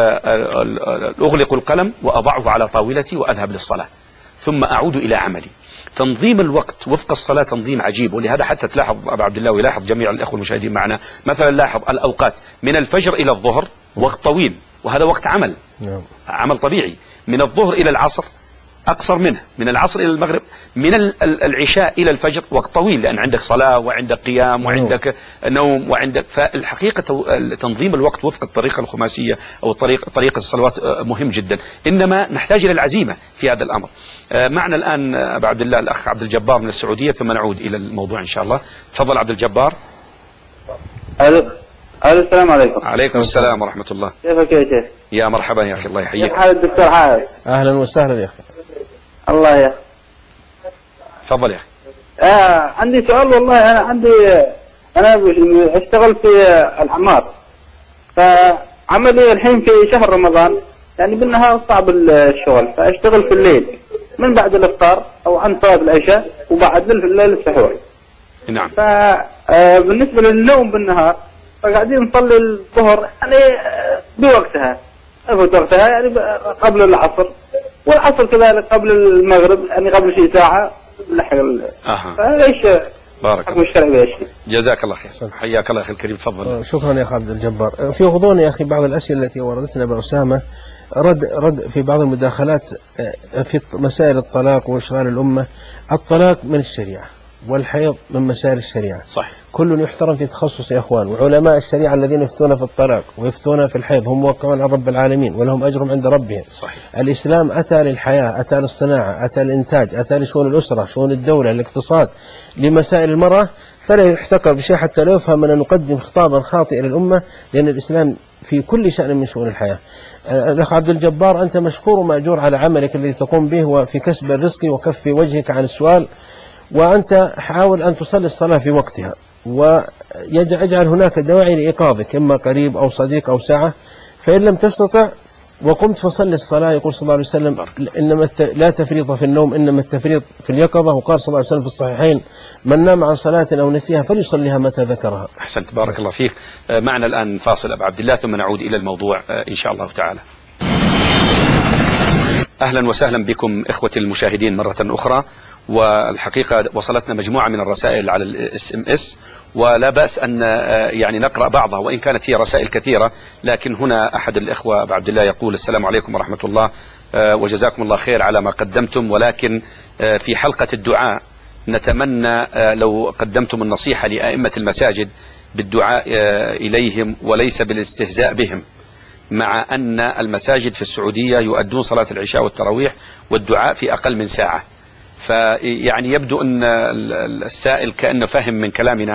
أغلق القلم وأضعه على طاولتي وأذهب للصلاة ثم أعود إلى عملي. تنظيم الوقت وفق الصلاة تنظيم عجيب، ولهذا حتى تلاحظ أبا عبد الله ويلاحظ جميع الأخوة المشاهدين معنا، مثلا لاحظ الأوقات من الفجر إلى الظهر وقت طويل وهذا وقت عمل عمل طبيعي، من الظهر إلى العصر أقصر منه، من العصر إلى المغرب، من العشاء إلى الفجر وقت طويل لأن عندك صلاة وعندك قيام وعندك نوم وعندك. فالحقيقة تنظيم الوقت وفق الطريقة الخماسية أو طريق طريقة الصلوات مهم جدا، إنما نحتاج إلى العزيمة في هذا الأمر. معنا الآن أبا عبد الله الأخ عبد الجبار من السعودية ثم نعود إلى الموضوع إن شاء الله. تفضل عبد الجبار. ألو السلام عليكم. عليكم السلام ورحمة الله. كيفك يا شيخ؟ يا مرحبا يا أخي الله يحييك. كيف حال الدكتور حارث؟ أهلا وسهلا يا أخي. الله يا أخي. تفضل يا أخي. آه عندي سؤال والله. أنا عندي أنا أشتغل في العمار، فعملي الحين في شهر رمضان يعني بالنهار صعب الشغل، فأشتغل في الليل من بعد الإفطار أو عن صلاة العشاء وبعد الليل السحور. نعم. فبالنسبة للنوم بالنهار فقاعدين نصلي الظهر يعني بوقتها بوقتها يعني قبل العصر، والعصر كذلك قبل المغرب يعني قبل شيء ساعة لحق. أها. فليش بارك الله الشرعي؟ جزاك الله خير. حياك الله أخي الكريم. تفضل. شكرا يا أخي عبد الجبار. في غضون يا أخي بعض الأسئلة التي وردتنا بأسامة رد رد في بعض المداخلات في مسائل الطلاق وإشغال الأمة. الطلاق من الشريعة والحيض من مسائل الشريعة. صح. كل يحترم في تخصص يا أخوان، وعلماء الشريعة الذين يفتون في الطلاق ويفتون في الحيض هم موكلون عن رب العالمين ولهم أجرهم عند ربهم. صحيح. الإسلام أتى للحياة، أتى للصناعة، أتى للإنتاج، أتى لشؤون الأسرة، شؤون الدولة، الاقتصاد، لمسائل المرأة، فلا يحتكر بشيء حتى لا يفهم أن نقدم خطابا خاطئا للأمة، لأن الإسلام في كل شأن من شؤون الحياة. الأخ عبد الجبار أنت مشكور ومأجور على عملك الذي تقوم به وفي كسب الرزق وكف وجهك عن السؤال، وأنت حاول أن تصلي الصلاة في وقتها، ويجعل هناك دواعي لإيقاظك إما قريب أو صديق أو ساعة، فإن لم تستطع وقمت فصلي الصلاة. يقول صلى الله عليه وسلم إنما لا تفريط في النوم إنما التفريط في اليقظة، وقال صلى الله عليه وسلم في الصحيحين من نام عن صلاة أو نسيها فليصليها متى ذكرها. أحسنت بارك الله فيك. معنا الآن فاصل أبا عبد الله ثم نعود إلى الموضوع إن شاء الله تعالى. أهلا وسهلا بكم إخوتي المشاهدين مرة أخرى. والحقيقة وصلتنا مجموعة من الرسائل على الاس ام اس، ولا بأس أن يعني نقرأ بعضها وإن كانت هي رسائل كثيرة، لكن هنا أحد الإخوة أبو عبد الله يقول السلام عليكم ورحمة الله وجزاكم الله خير على ما قدمتم، ولكن في حلقة الدعاء نتمنى لو قدمتم النصيحة لأئمة المساجد بالدعاء إليهم وليس بالاستهزاء بهم، مع أن المساجد في السعودية يؤدون صلاة العشاء والتراويح والدعاء في أقل من ساعة. فيعني يبدو أن السائل كأنه فهم من كلامنا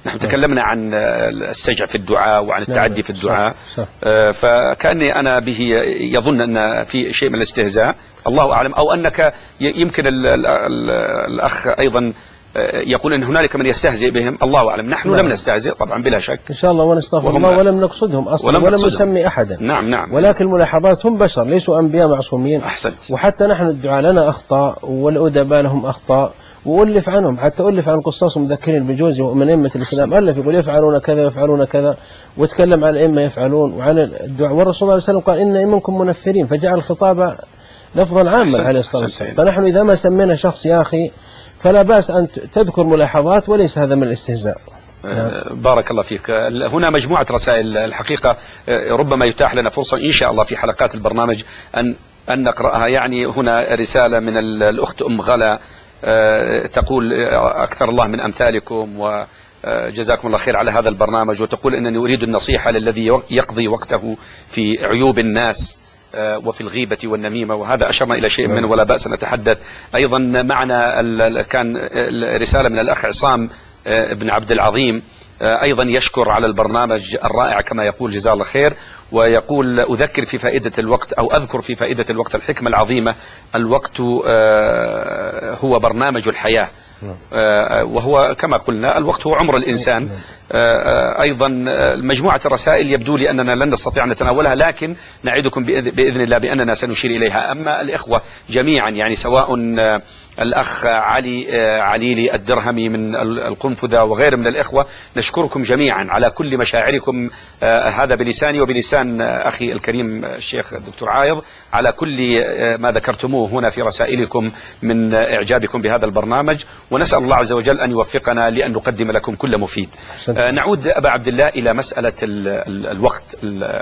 نحن تكلمنا عن السجع في الدعاء وعن التعدي في الدعاء. صح. صح. فكأني أنا به يظن أن في شيء من الاستهزاء، الله أعلم، أو أنك يمكن ال ال ال الأخ أيضا يقول أن هنالك من يستهزئ بهم، الله أعلم. نحن نعم. لم نستهزئ طبعا بلا شك إن شاء الله ونستغفر الله، ولم نقصدهم أصلا ولم, ولم نسمي أحدا. نعم نعم. ولكن ملاحظات، هم بشر ليسوا أنبياء معصومين. أحسنت. وحتى نحن الدعاء لنا أخطاء والأدباء لهم أخطاء، وألف عنهم، حتى ألف عن قصاص مذكرين بالجوزي ومن أئمة الإسلام، ألف يقول يفعلون كذا يفعلون كذا، وتكلم عن الأئمة يفعلون وعن الدعاء. والرسول صلى الله عليه وسلم قال إن منكم منفرين، فجعل الخطاب لفظا عاما عليه الصلاة والسلام. فنحن إذا ما سمينا شخص يا أخي فلا بأس أن تذكر ملاحظات، وليس هذا من الاستهزاء. بارك الله فيك. هنا مجموعة رسائل الحقيقة ربما يتاح لنا فرصة إن شاء الله في حلقات البرنامج أن أن نقرأها. يعني هنا رسالة من الأخت أم غلا تقول أكثر الله من أمثالكم وجزاكم الله خير على هذا البرنامج، وتقول أنني أريد النصيحة للذي يقضي وقته في عيوب الناس وفي الغيبة والنميمة، وهذا أشرنا إلى شيء منه ولا بأس نتحدث. أيضا معنا كان رسالة من الأخ عصام بن عبد العظيم، أيضا يشكر على البرنامج الرائع كما يقول جزاه الله خير، ويقول أذكر في فائدة الوقت أو أذكر في فائدة الوقت الحكمة العظيمة، الوقت هو برنامج الحياة، وهو كما قلنا الوقت هو عمر الإنسان. أيضا مجموعة الرسائل يبدو لي أننا لن نستطيع أن نتناولها، لكن نعدكم بإذن الله بأننا سنشير إليها. أما الإخوة جميعا، يعني سواء الأخ علي عليلي الدرهمي من القنفذة وغير من الإخوة، نشكركم جميعا على كل مشاعركم، هذا بلساني وبلسان أخي الكريم الشيخ الدكتور عايض، على كل ما ذكرتموه هنا في رسائلكم من إعجابكم بهذا البرنامج، ونسأل الله عز وجل أن يوفقنا لأن نقدم لكم كل مفيد. نعود أبا عبد الله إلى مسألة الوقت،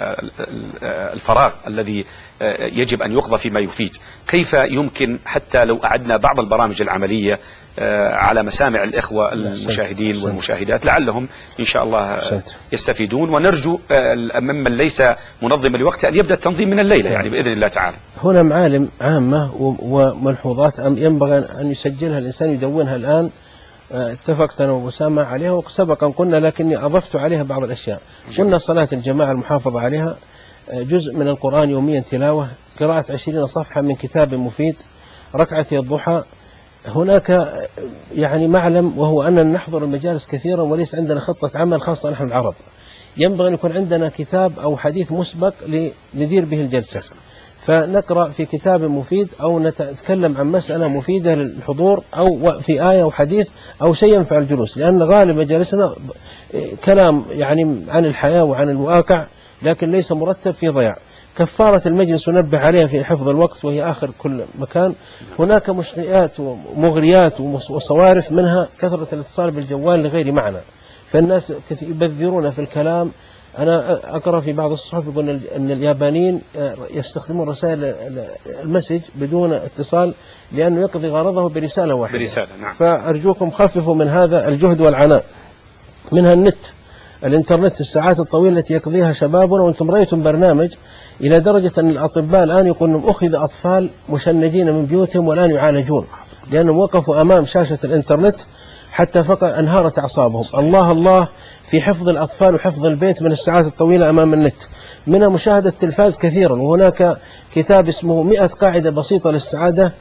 الفراغ الذي يجب أن يقضى فيما يفيد. كيف يمكن حتى لو أعدنا بعض البرامج العملية على مسامع الإخوة المشاهدين والمشاهدات لعلهم إن شاء الله يستفيدون، ونرجو ممن ليس منظم الوقت أن يبدأ التنظيم من الليلة يعني بإذن الله تعالى. هنا معالم عامة وملحوظات ينبغي أن يسجلها الإنسان يدونها الآن، اتفقت أنا وأسامة عليها وسبقا قلنا، لكني أضفت عليها بعض الأشياء. قلنا صلاة الجماعة المحافظة عليها، جزء من القرآن يوميا تلاوة، قراءة عشرين صفحة من كتاب مفيد، ركعتي الضحى. هناك يعني معلم وهو أننا نحضر المجالس كثيرا وليس عندنا خطة عمل خاصة نحن العرب، ينبغي أن يكون عندنا كتاب أو حديث مسبق لندير به الجلسة، فنقرأ في كتاب مفيد أو نتكلم عن مسألة مفيدة للحضور أو في آية أو حديث أو شيء ينفع الجلوس، لأن غالب مجالسنا كلام يعني عن الحياة وعن الواقع لكن ليس مرتب في ضياع. كفارة المجلس ننبه عليها في حفظ الوقت وهي آخر كل مكان. هناك مشتئات ومغريات وصوارف، منها كثرة الاتصال بالجوال لغير معنى، فالناس يبذرون في الكلام. أنا أقرأ في بعض الصحف يقول أن اليابانيين يستخدمون رسائل المسج بدون اتصال لأنه يقضي غرضه برسالة واحدة. برسالة نعم. فأرجوكم خففوا من هذا الجهد والعناء. منها النت، الانترنت، الساعات الطويلة التي يقضيها شبابنا. وانتم رأيتم برنامج إلى درجة أن الأطباء الآن يقولون أخذ أطفال مشنجين من بيوتهم والآن يعالجون لأنهم وقفوا أمام شاشة الانترنت حتى فقط انهارت أعصابهم. الله الله في حفظ الأطفال وحفظ البيت من الساعات الطويلة أمام النت. منها مشاهدة التلفاز كثيرا. وهناك كتاب اسمه مئة قاعدة بسيطة للسعادة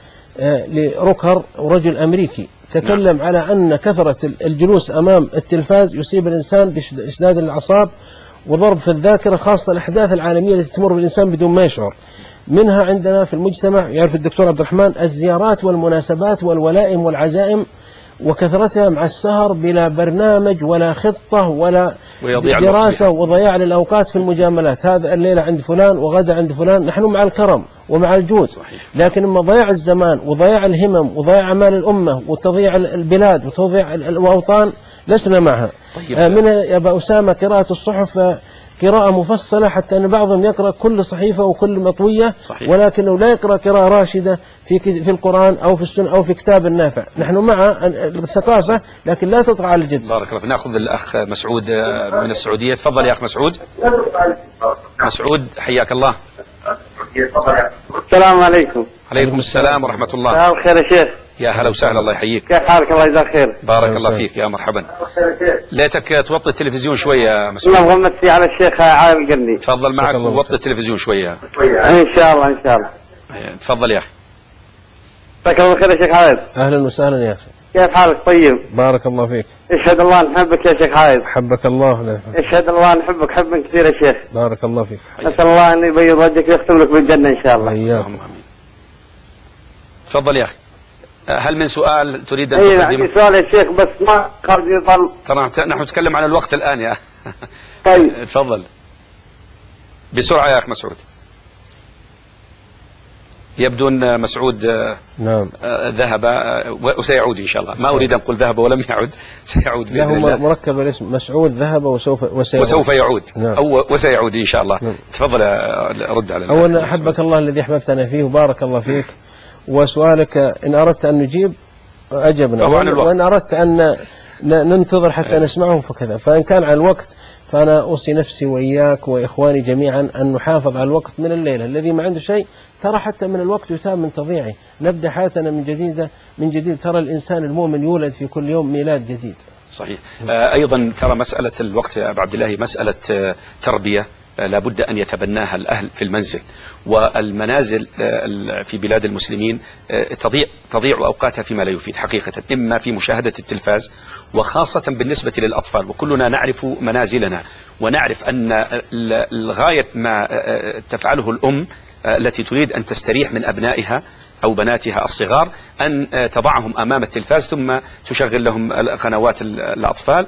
لروكر، رجل أمريكي، تكلم نعم. على أن كثرة الجلوس أمام التلفاز يصيب الإنسان بإشداد الأعصاب وضرب في الذاكرة، خاصة الأحداث العالمية التي تمر بالإنسان بدون ما يشعر. منها عندنا في المجتمع، يعرف الدكتور عبد الرحمن، الزيارات والمناسبات والولائم والعزائم وكثرتها مع السهر بلا برنامج ولا خطة ولا دراسة، وضياع للأوقات في المجاملات. هذا الليلة عند فلان وغدا عند فلان. نحن مع الكرم ومع الجود، لكن اما ضياع الزمان وضياع الهمم وضياع أعمال الأمة وتضييع البلاد وتضييع الأوطان لسنا معها. طيب. منها يا أبا أسامة قراءة الصحف قراءة مفصلة، حتى أن بعضهم يقرأ كل صحيفة وكل مطوية صحيح. ولكنه لا يقرأ قراءة راشدة في في القرآن أو في السنة أو في كتاب نافع. نحن مع الثقافة لكن لا تطغى على الجد. بارك الله. نأخذ الأخ مسعود من السعودية. تفضل يا أخ مسعود. مسعود حياك الله. السلام عليكم. عليكم السلام ورحمة الله. مساء الخير يا شيخ. يا هلا وسهلا، الله يحييك. كيف حالك؟ الله يجزاك خير. بارك الله فيك، يا مرحبا. ليتك توطي التلفزيون شوية يا مسعود. الله مغمد فيه على الشيخ عادل القرني. تفضل معك ووطي التلفزيون شوية. ان شاء الله ان شاء الله. تفضل يا أخي. مساك الله بالخير يا شيخ عايد. أهلا وسهلا يا أخي. كيف حالك؟ طيب. بارك الله فيك. اشهد الله نحبك يا شيخ عايد. حبك الله. اشهد الله نحبك حبا كثير يا شيخ. بارك الله فيك. نسأل الله أن يبيض وجهك ويختم لك بالجنة إن شاء الله. وإياكم. تفضل يا أخي. هل من سؤال تريد أن تقدمه؟ تقدمه؟ عندي سؤال يا شيخ بس ما خرج يطل. ترى نحن نتكلم عن الوقت الآن يا طيب. تفضل بسرعة يا أخ مسعود. يبدو أن مسعود نعم ذهب وسيعود إن شاء الله. ما أريد أن أقول ذهب ولم يعد، سيعود بإذن له الله. مركب الاسم مسعود ذهب وسوف وسيعود, وسوف يعود. نعم. أو وسيعود إن شاء الله. نعم. تفضل رد على أولا أحبك الله الذي أحببتنا فيه وبارك الله فيك. وسؤالك إن أردت أن نجيب أجبنا، وإن أردت أن ننتظر حتى نسمعه فكذا. فإن كان على الوقت فأنا أوصي نفسي وإياك وإخواني جميعا أن نحافظ على الوقت من الليلة. الذي ما عنده شيء ترى حتى من الوقت يتام من تضييعه. نبدأ حياتنا من جديد من جديد. ترى الإنسان المؤمن يولد في كل يوم ميلاد جديد. صحيح. آه أيضا ترى مسألة الوقت يا أبو عبد الله مسألة آه تربية آه لابد أن يتبناها الأهل في المنزل. والمنازل آه في بلاد المسلمين آه تضيع تضيع أوقاتها فيما لا يفيد حقيقة، إما في مشاهدة التلفاز وخاصة بالنسبة للأطفال. وكلنا نعرف منازلنا ونعرف أن الغاية ما تفعله الأم التي تريد أن تستريح من أبنائها أو بناتها الصغار أن تضعهم أمام التلفاز ثم تشغل لهم قنوات الأطفال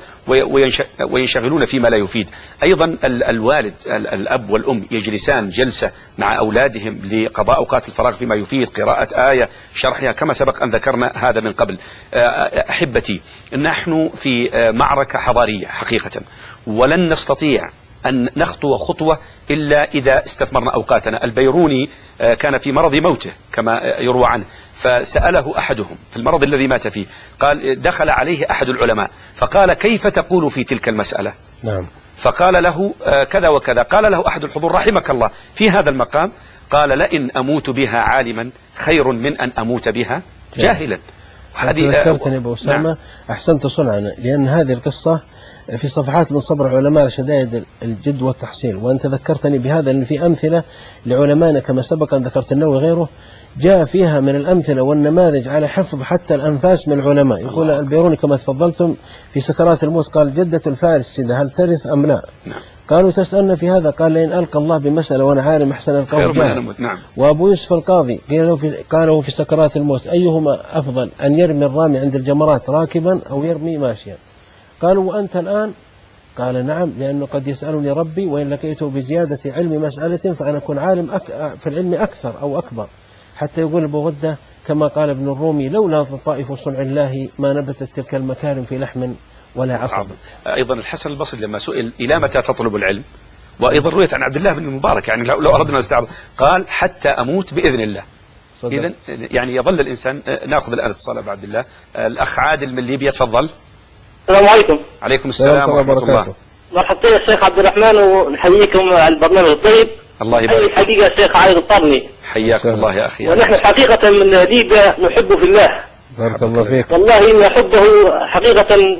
وينشغلون فيما لا يفيد. أيضا الوالد الأب والأم يجلسان جلسة مع أولادهم لقضاء أوقات الفراغ فيما يفيد، قراءة آية، شرحها، كما سبق أن ذكرنا هذا من قبل. أحبتي، نحن في معركة حضارية حقيقة، ولن نستطيع أن نخطو خطوة إلا إذا استثمرنا أوقاتنا. البيروني كان في مرض موته كما يروى عنه، فسأله أحدهم في المرض الذي مات فيه، قال دخل عليه أحد العلماء فقال كيف تقول في تلك المسألة؟ نعم. فقال له كذا وكذا. قال له أحد الحضور رحمك الله في هذا المقام، قال لئن أموت بها عالما خير من أن أموت بها جاهلا. هذه ذكرتني أبو أسامة. نعم. أحسنت صنعا، لأن هذه القصة في صفحات من صبر علماء شدائد الجد والتحصيل. وأنت ذكرتني بهذا أن في أمثلة لعلمائنا كما سبق أن ذكرت النووي غيره جاء فيها من الأمثلة والنماذج على حفظ حتى الأنفاس من العلماء. يقول البيروني كما تفضلتم في سكرات الموت قال جدة الفارس سيدة هل ترث أم لا؟ نعم. قالوا تسألنا في هذا، قال لئن ألقى الله بمسألة وأنا عالم أحسن القوم جاهل. نعم. وأبو يوسف القاضي قالوا في, قالوا في سكرات الموت أيهما أفضل أن يرمي الرامي عند الجمرات راكبا أو يرمي ماشيا؟ قالوا وأنت الآن؟ قال نعم، لأنه قد يسألني ربي وإن لقيته بزيادة علم مسألة فأنا أكون عالم أك... في العلم أكثر أو أكبر. حتى يقول أبو غدة كما قال ابن الرومي لولا لطائف صنع الله ما نبتت تلك المكارم في لحم ولا عصب. أيضا الحسن البصري لما سئل إلى متى تطلب العلم، وأيضا روية عن عبد الله بن المبارك يعني لو أردنا نستعرض قال حتى أموت بإذن الله. إذن يعني يظل الإنسان. نأخذ الآن اتصال أبو عبد الله. الأخ عادل من ليبيا تفضل. السلام عليكم. عليكم السلام ورحمة الله. مرحبا يا الشيخ عبد الرحمن ونحييكم على البرنامج الطيب. الله يبارك فيك. حقيقة الشيخ عايد الطرني. حياك الله يا أخي. ونحن حقيقة من ليبيا نحبه في الله. بارك الله فيك. والله إن حبه حقيقة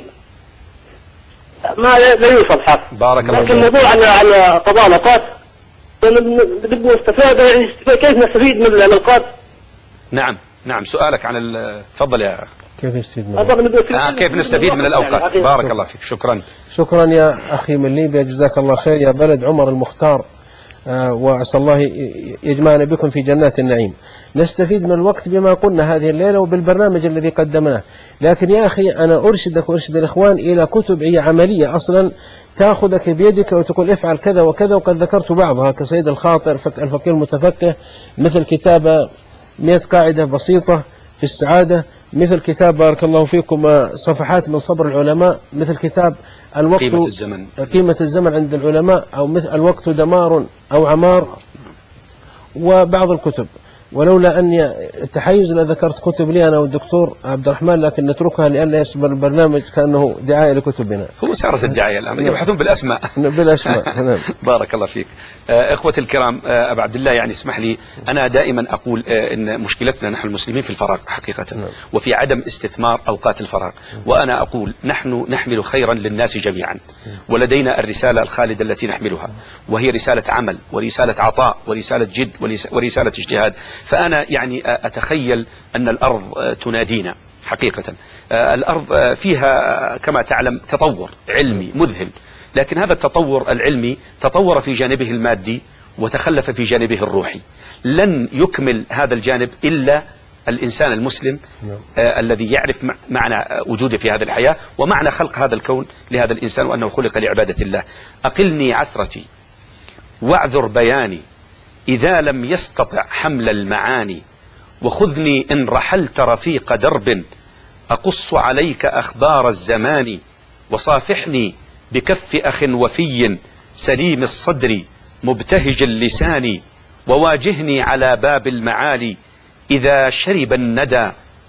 ما لا يوصف حق. بارك الله فيك. لكن الموضوع على على قضاء الأوقات نبغى نستفاد كيف نستفيد من الأوقات. نعم نعم سؤالك عن تفضل يا أخي. كيف نستفيد من آه كيف نستفيد من الأوقات. بارك الله فيك. شكرا شكرا يا أخي من ليبيا جزاك الله خير يا بلد عمر المختار. آه وعسى الله يجمعنا بكم في جنات النعيم. نستفيد من الوقت بما قلنا هذه الليلة وبالبرنامج الذي قدمناه. لكن يا أخي أنا أرشدك وأرشد الإخوان إلى كتب هي عملية أصلا تأخذك بيدك وتقول افعل كذا وكذا، وقد ذكرت بعضها كسيد الخاطر الفقيه المتفقه، مثل كتاب مئة قاعدة بسيطة في السعادة، مثل كتاب بارك الله فيكم صفحات من صبر العلماء، مثل كتاب الوقت قيمة الزمن قيمة الزمن عند العلماء، أو مثل الوقت دمار أو عمار، وبعض الكتب. ولولا أني التحيز لذكرت كتب لي أنا والدكتور عبد الرحمن، لكن نتركها لئلا يصبر البرنامج كأنه دعاية لكتبنا. هو صارت الدعاية الآن يبحثون بالأسماء. بالأسماء. نعم. بارك الله فيك. إخوة الكرام، أبا عبد الله يعني اسمح لي، أنا دائما أقول إن مشكلتنا نحن المسلمين في الفراغ حقيقة، نعم. وفي عدم استثمار أوقات الفراغ، وأنا أقول نحن نحمل خيرا للناس جميعا، ولدينا الرسالة الخالدة التي نحملها، وهي رسالة عمل ورسالة عطاء ورسالة جد ورسالة اجتهاد. فأنا يعني أتخيل أن الأرض تنادينا حقيقة. الأرض فيها كما تعلم تطور علمي مذهل، لكن هذا التطور العلمي تطور في جانبه المادي وتخلف في جانبه الروحي. لن يكمل هذا الجانب إلا الإنسان المسلم آه الذي يعرف معنى وجوده في هذه الحياة ومعنى خلق هذا الكون لهذا الإنسان، وأنه خلق لعبادة الله. أقلني عثرتي واعذر بياني إذا لم يستطع حمل المعاني، وخذني إن رحلت رفيق درب أقص عليك أخبار الزمان، وصافحني بكف أخ وفي سليم الصدر مبتهج اللسان، وواجهني على باب المعالي إذا شرب الندى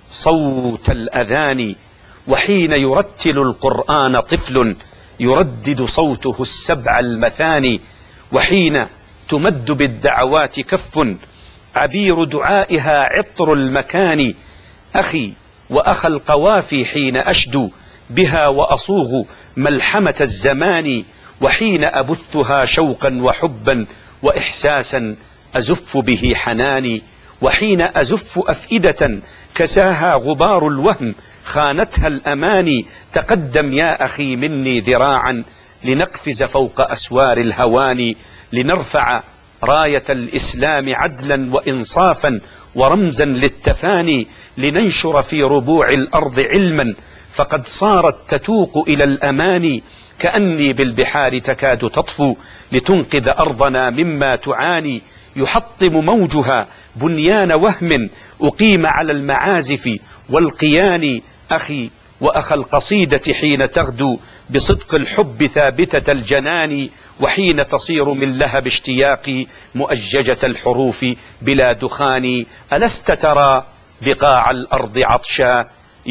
صوت الأذان، وحين يرتل القرآن طفل يردد صوته السبع المثاني، وحين تمد بالدعوات كف عبير دعائها عطر المكان، أخي وأخ القوافي حين أشدو بها وأصوغ ملحمة الزمان، وحين أبثها شوقا وحبا وإحساسا أزف به حناني، وحين أزف أفئدة كساها غبار الوهم خانتها الأماني، تقدم يا أخي مني ذراعا لنقفز فوق أسوار الهوان، لنرفع راية الإسلام عدلا وإنصافا ورمزا للتفاني، لننشر في ربوع الأرض علما فقد صارت تتوق إلى الأمان، كأني بالبحار تكاد تطفو لتنقذ أرضنا مما تعاني، يحطم موجها بنيان وهم أقيم على المعازف والقيان، أخي وأخ القصيدة حين تغدو بصدق الحب ثابتة الجنان، وحين تصير من لهب اشتياقي مؤججة الحروف بلا دخان، ألست ترى بقاع الأرض عطشا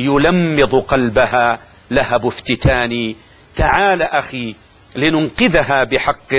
يلمض قلبها لهب افتتان، تعال أخي لننقذها بحق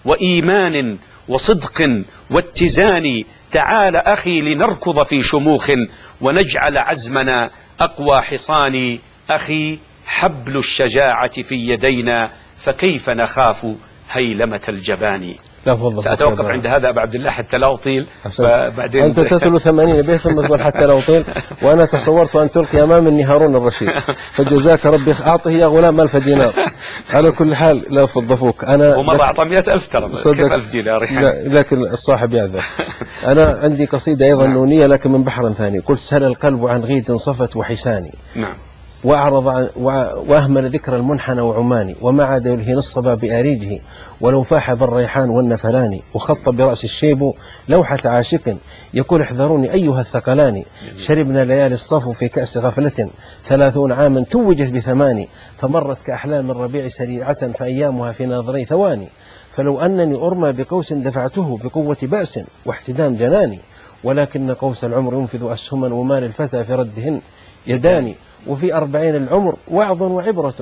وإيمان وصدق واتزان، تعال أخي لنركض في شموخ ونجعل عزمنا أقوى حصان، أخي حبل الشجاعة في يدينا فكيف نخاف هيلمة الجبان. سأتوقف عند هذا أبا عبد الله حتى لا أطيل. بعدين أنت تتلو ثمانين بيت ثم تقول حتى لا أطيل، وأنا تصورت أن تلقي أمام مني هارون الرشيد، فجزاك ربي أعطه يا غلام ألف دينار. على كل حال لا فضفوك أنا ومرة أعطى مئة ألف ترى كيف أسجل يا ريحان، لكن الصاحب يعذر. أنا عندي قصيدة أيضا نونية لكن من بحر ثاني، قلت سهل القلب عن غيد صفت وحساني، نعم، وأعرض عن وأهمل ذكر المنحنى وعماني، وما عاد يلهي الصبا بآريجه ولو فاح بالريحان والنفلان، وخط برأس الشيب لوحة عاشق يقول احذروني أيها الثقلان، شربنا ليالي الصفو في كأس غفلة ثلاثون عاما توجت بثماني، فمرت كأحلام الربيع سريعة فأيامها في ناظري ثواني، فلو أنني أرمى بقوس دفعته بقوة بأس واحتدام جناني، ولكن قوس العمر ينفذ أسهما وما للفتى في ردهن يداني، وفي أربعين العمر وعظ وعبرة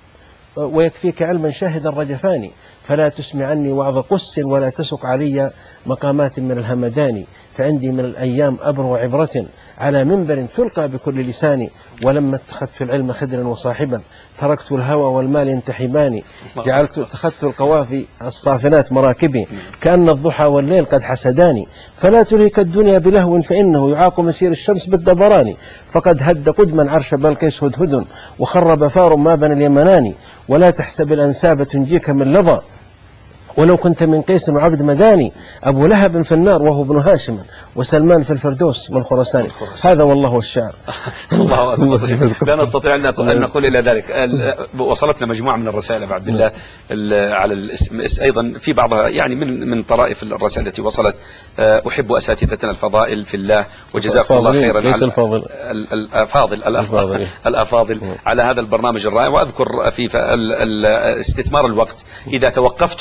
ويكفيك علما شاهدا رجفاني، فلا تسمع عني وعظ قس ولا تسق علي مقامات من الهمدان، فعندي من الأيام أبر عبرة على منبر تلقى بكل لساني، ولما اتخذت العلم خدرا وصاحبا تركت الهوى والمال ينتحباني، جعلت اتخذت القوافي الصافنات مراكبي كأن الضحى والليل قد حسداني، فلا تلهك الدنيا بلهو فإنه يعاق مسير الشمس بالدبران، فقد هد قدما عرش بلقيس هدهد وخرب فار ما بنى اليمنان، ولا تحسب الأنساب تنجيك من لظى ولو كنت من قيس وعبد مداني، أبو لهب في النار وهو ابن هاشم وسلمان في الفردوس من خراسان. هذا والله الشعر. الله أكبر. لا نستطيع أن نقول إلى ذلك. وصلتنا مجموعة من الرسائل أبو عبد الله على الاسم أيضا، في بعضها يعني من من طرائف الرسائل التي وصلت. أحب أساتذتنا الفضائل في الله وجزاكم الله خيرا. ليس الفاضل، الأفاضل الأفاضل الأفاضل على هذا البرنامج الرائع. وأذكر في استثمار الوقت، إذا توقفتم للفاضل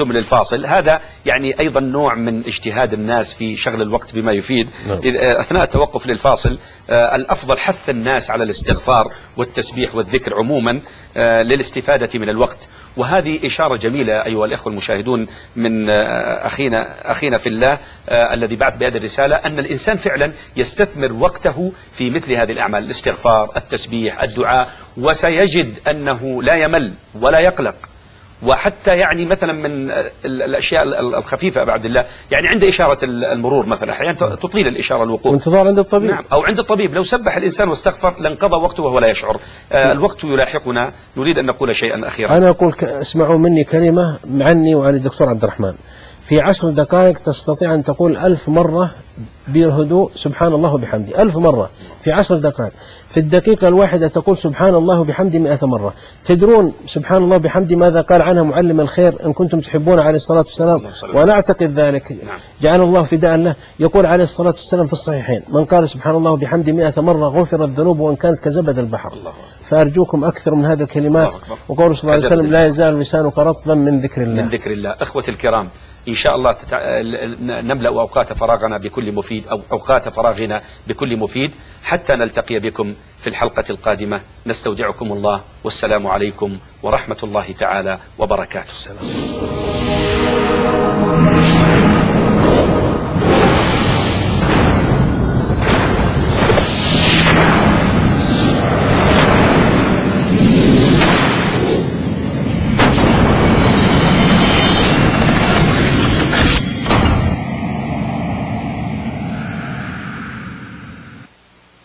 الفاصل. هذا يعني أيضا نوع من اجتهاد الناس في شغل الوقت بما يفيد. نعم. أثناء التوقف للفاصل الأفضل حث الناس على الاستغفار والتسبيح والذكر عموما للاستفادة من الوقت. وهذه إشارة جميلة أيها الأخوة المشاهدون من أخينا أخينا في الله الذي بعث بهذه الرسالة، أن الإنسان فعلا يستثمر وقته في مثل هذه الأعمال، الاستغفار، التسبيح، الدعاء، وسيجد أنه لا يمل ولا يقلق. وحتى يعني مثلا من الأشياء الخفيفة أبا عبد الله، يعني عند إشارة المرور مثلا أحيانا تطيل الإشارة الوقوف، وانتظار عند الطبيب. نعم، أو عند الطبيب. لو سبح الإنسان واستغفر لانقضى وقته وهو لا يشعر. آه الوقت يلاحقنا. نريد أن نقول شيئا أخيرا. أنا أقول ك... اسمعوا مني كلمة عني وعن الدكتور عبد الرحمن. في عشر دقائق تستطيع أن تقول ألف مرة بهدوء سبحان الله وبحمده، ألف مرة في عشر دقائق. في الدقيقة الواحدة تقول سبحان الله وبحمده مئة مرة. تدرون سبحان الله وبحمده ماذا قال عنها معلم الخير إن كنتم تحبون عليه الصلاة والسلام؟ وأنا أعتقد ذلك. نعم. جعل الله فداء له. يقول عليه الصلاة والسلام في الصحيحين: من قال سبحان الله وبحمده مئة مرة غفرت ذنوبه وإن كانت كزبد البحر. الله. فأرجوكم أكثر من هذه الكلمات. وقول صلى الله عليه وسلم: لا يزال لسانك رطبا من ذكر الله. من ذكر الله. أخوة الكرام، إن شاء الله تتع... نملأ أوقات فراغنا بكل مفيد، أو أوقات فراغنا بكل مفيد، حتى نلتقي بكم في الحلقة القادمة. نستودعكم الله، والسلام عليكم ورحمة الله تعالى وبركاته. السلام.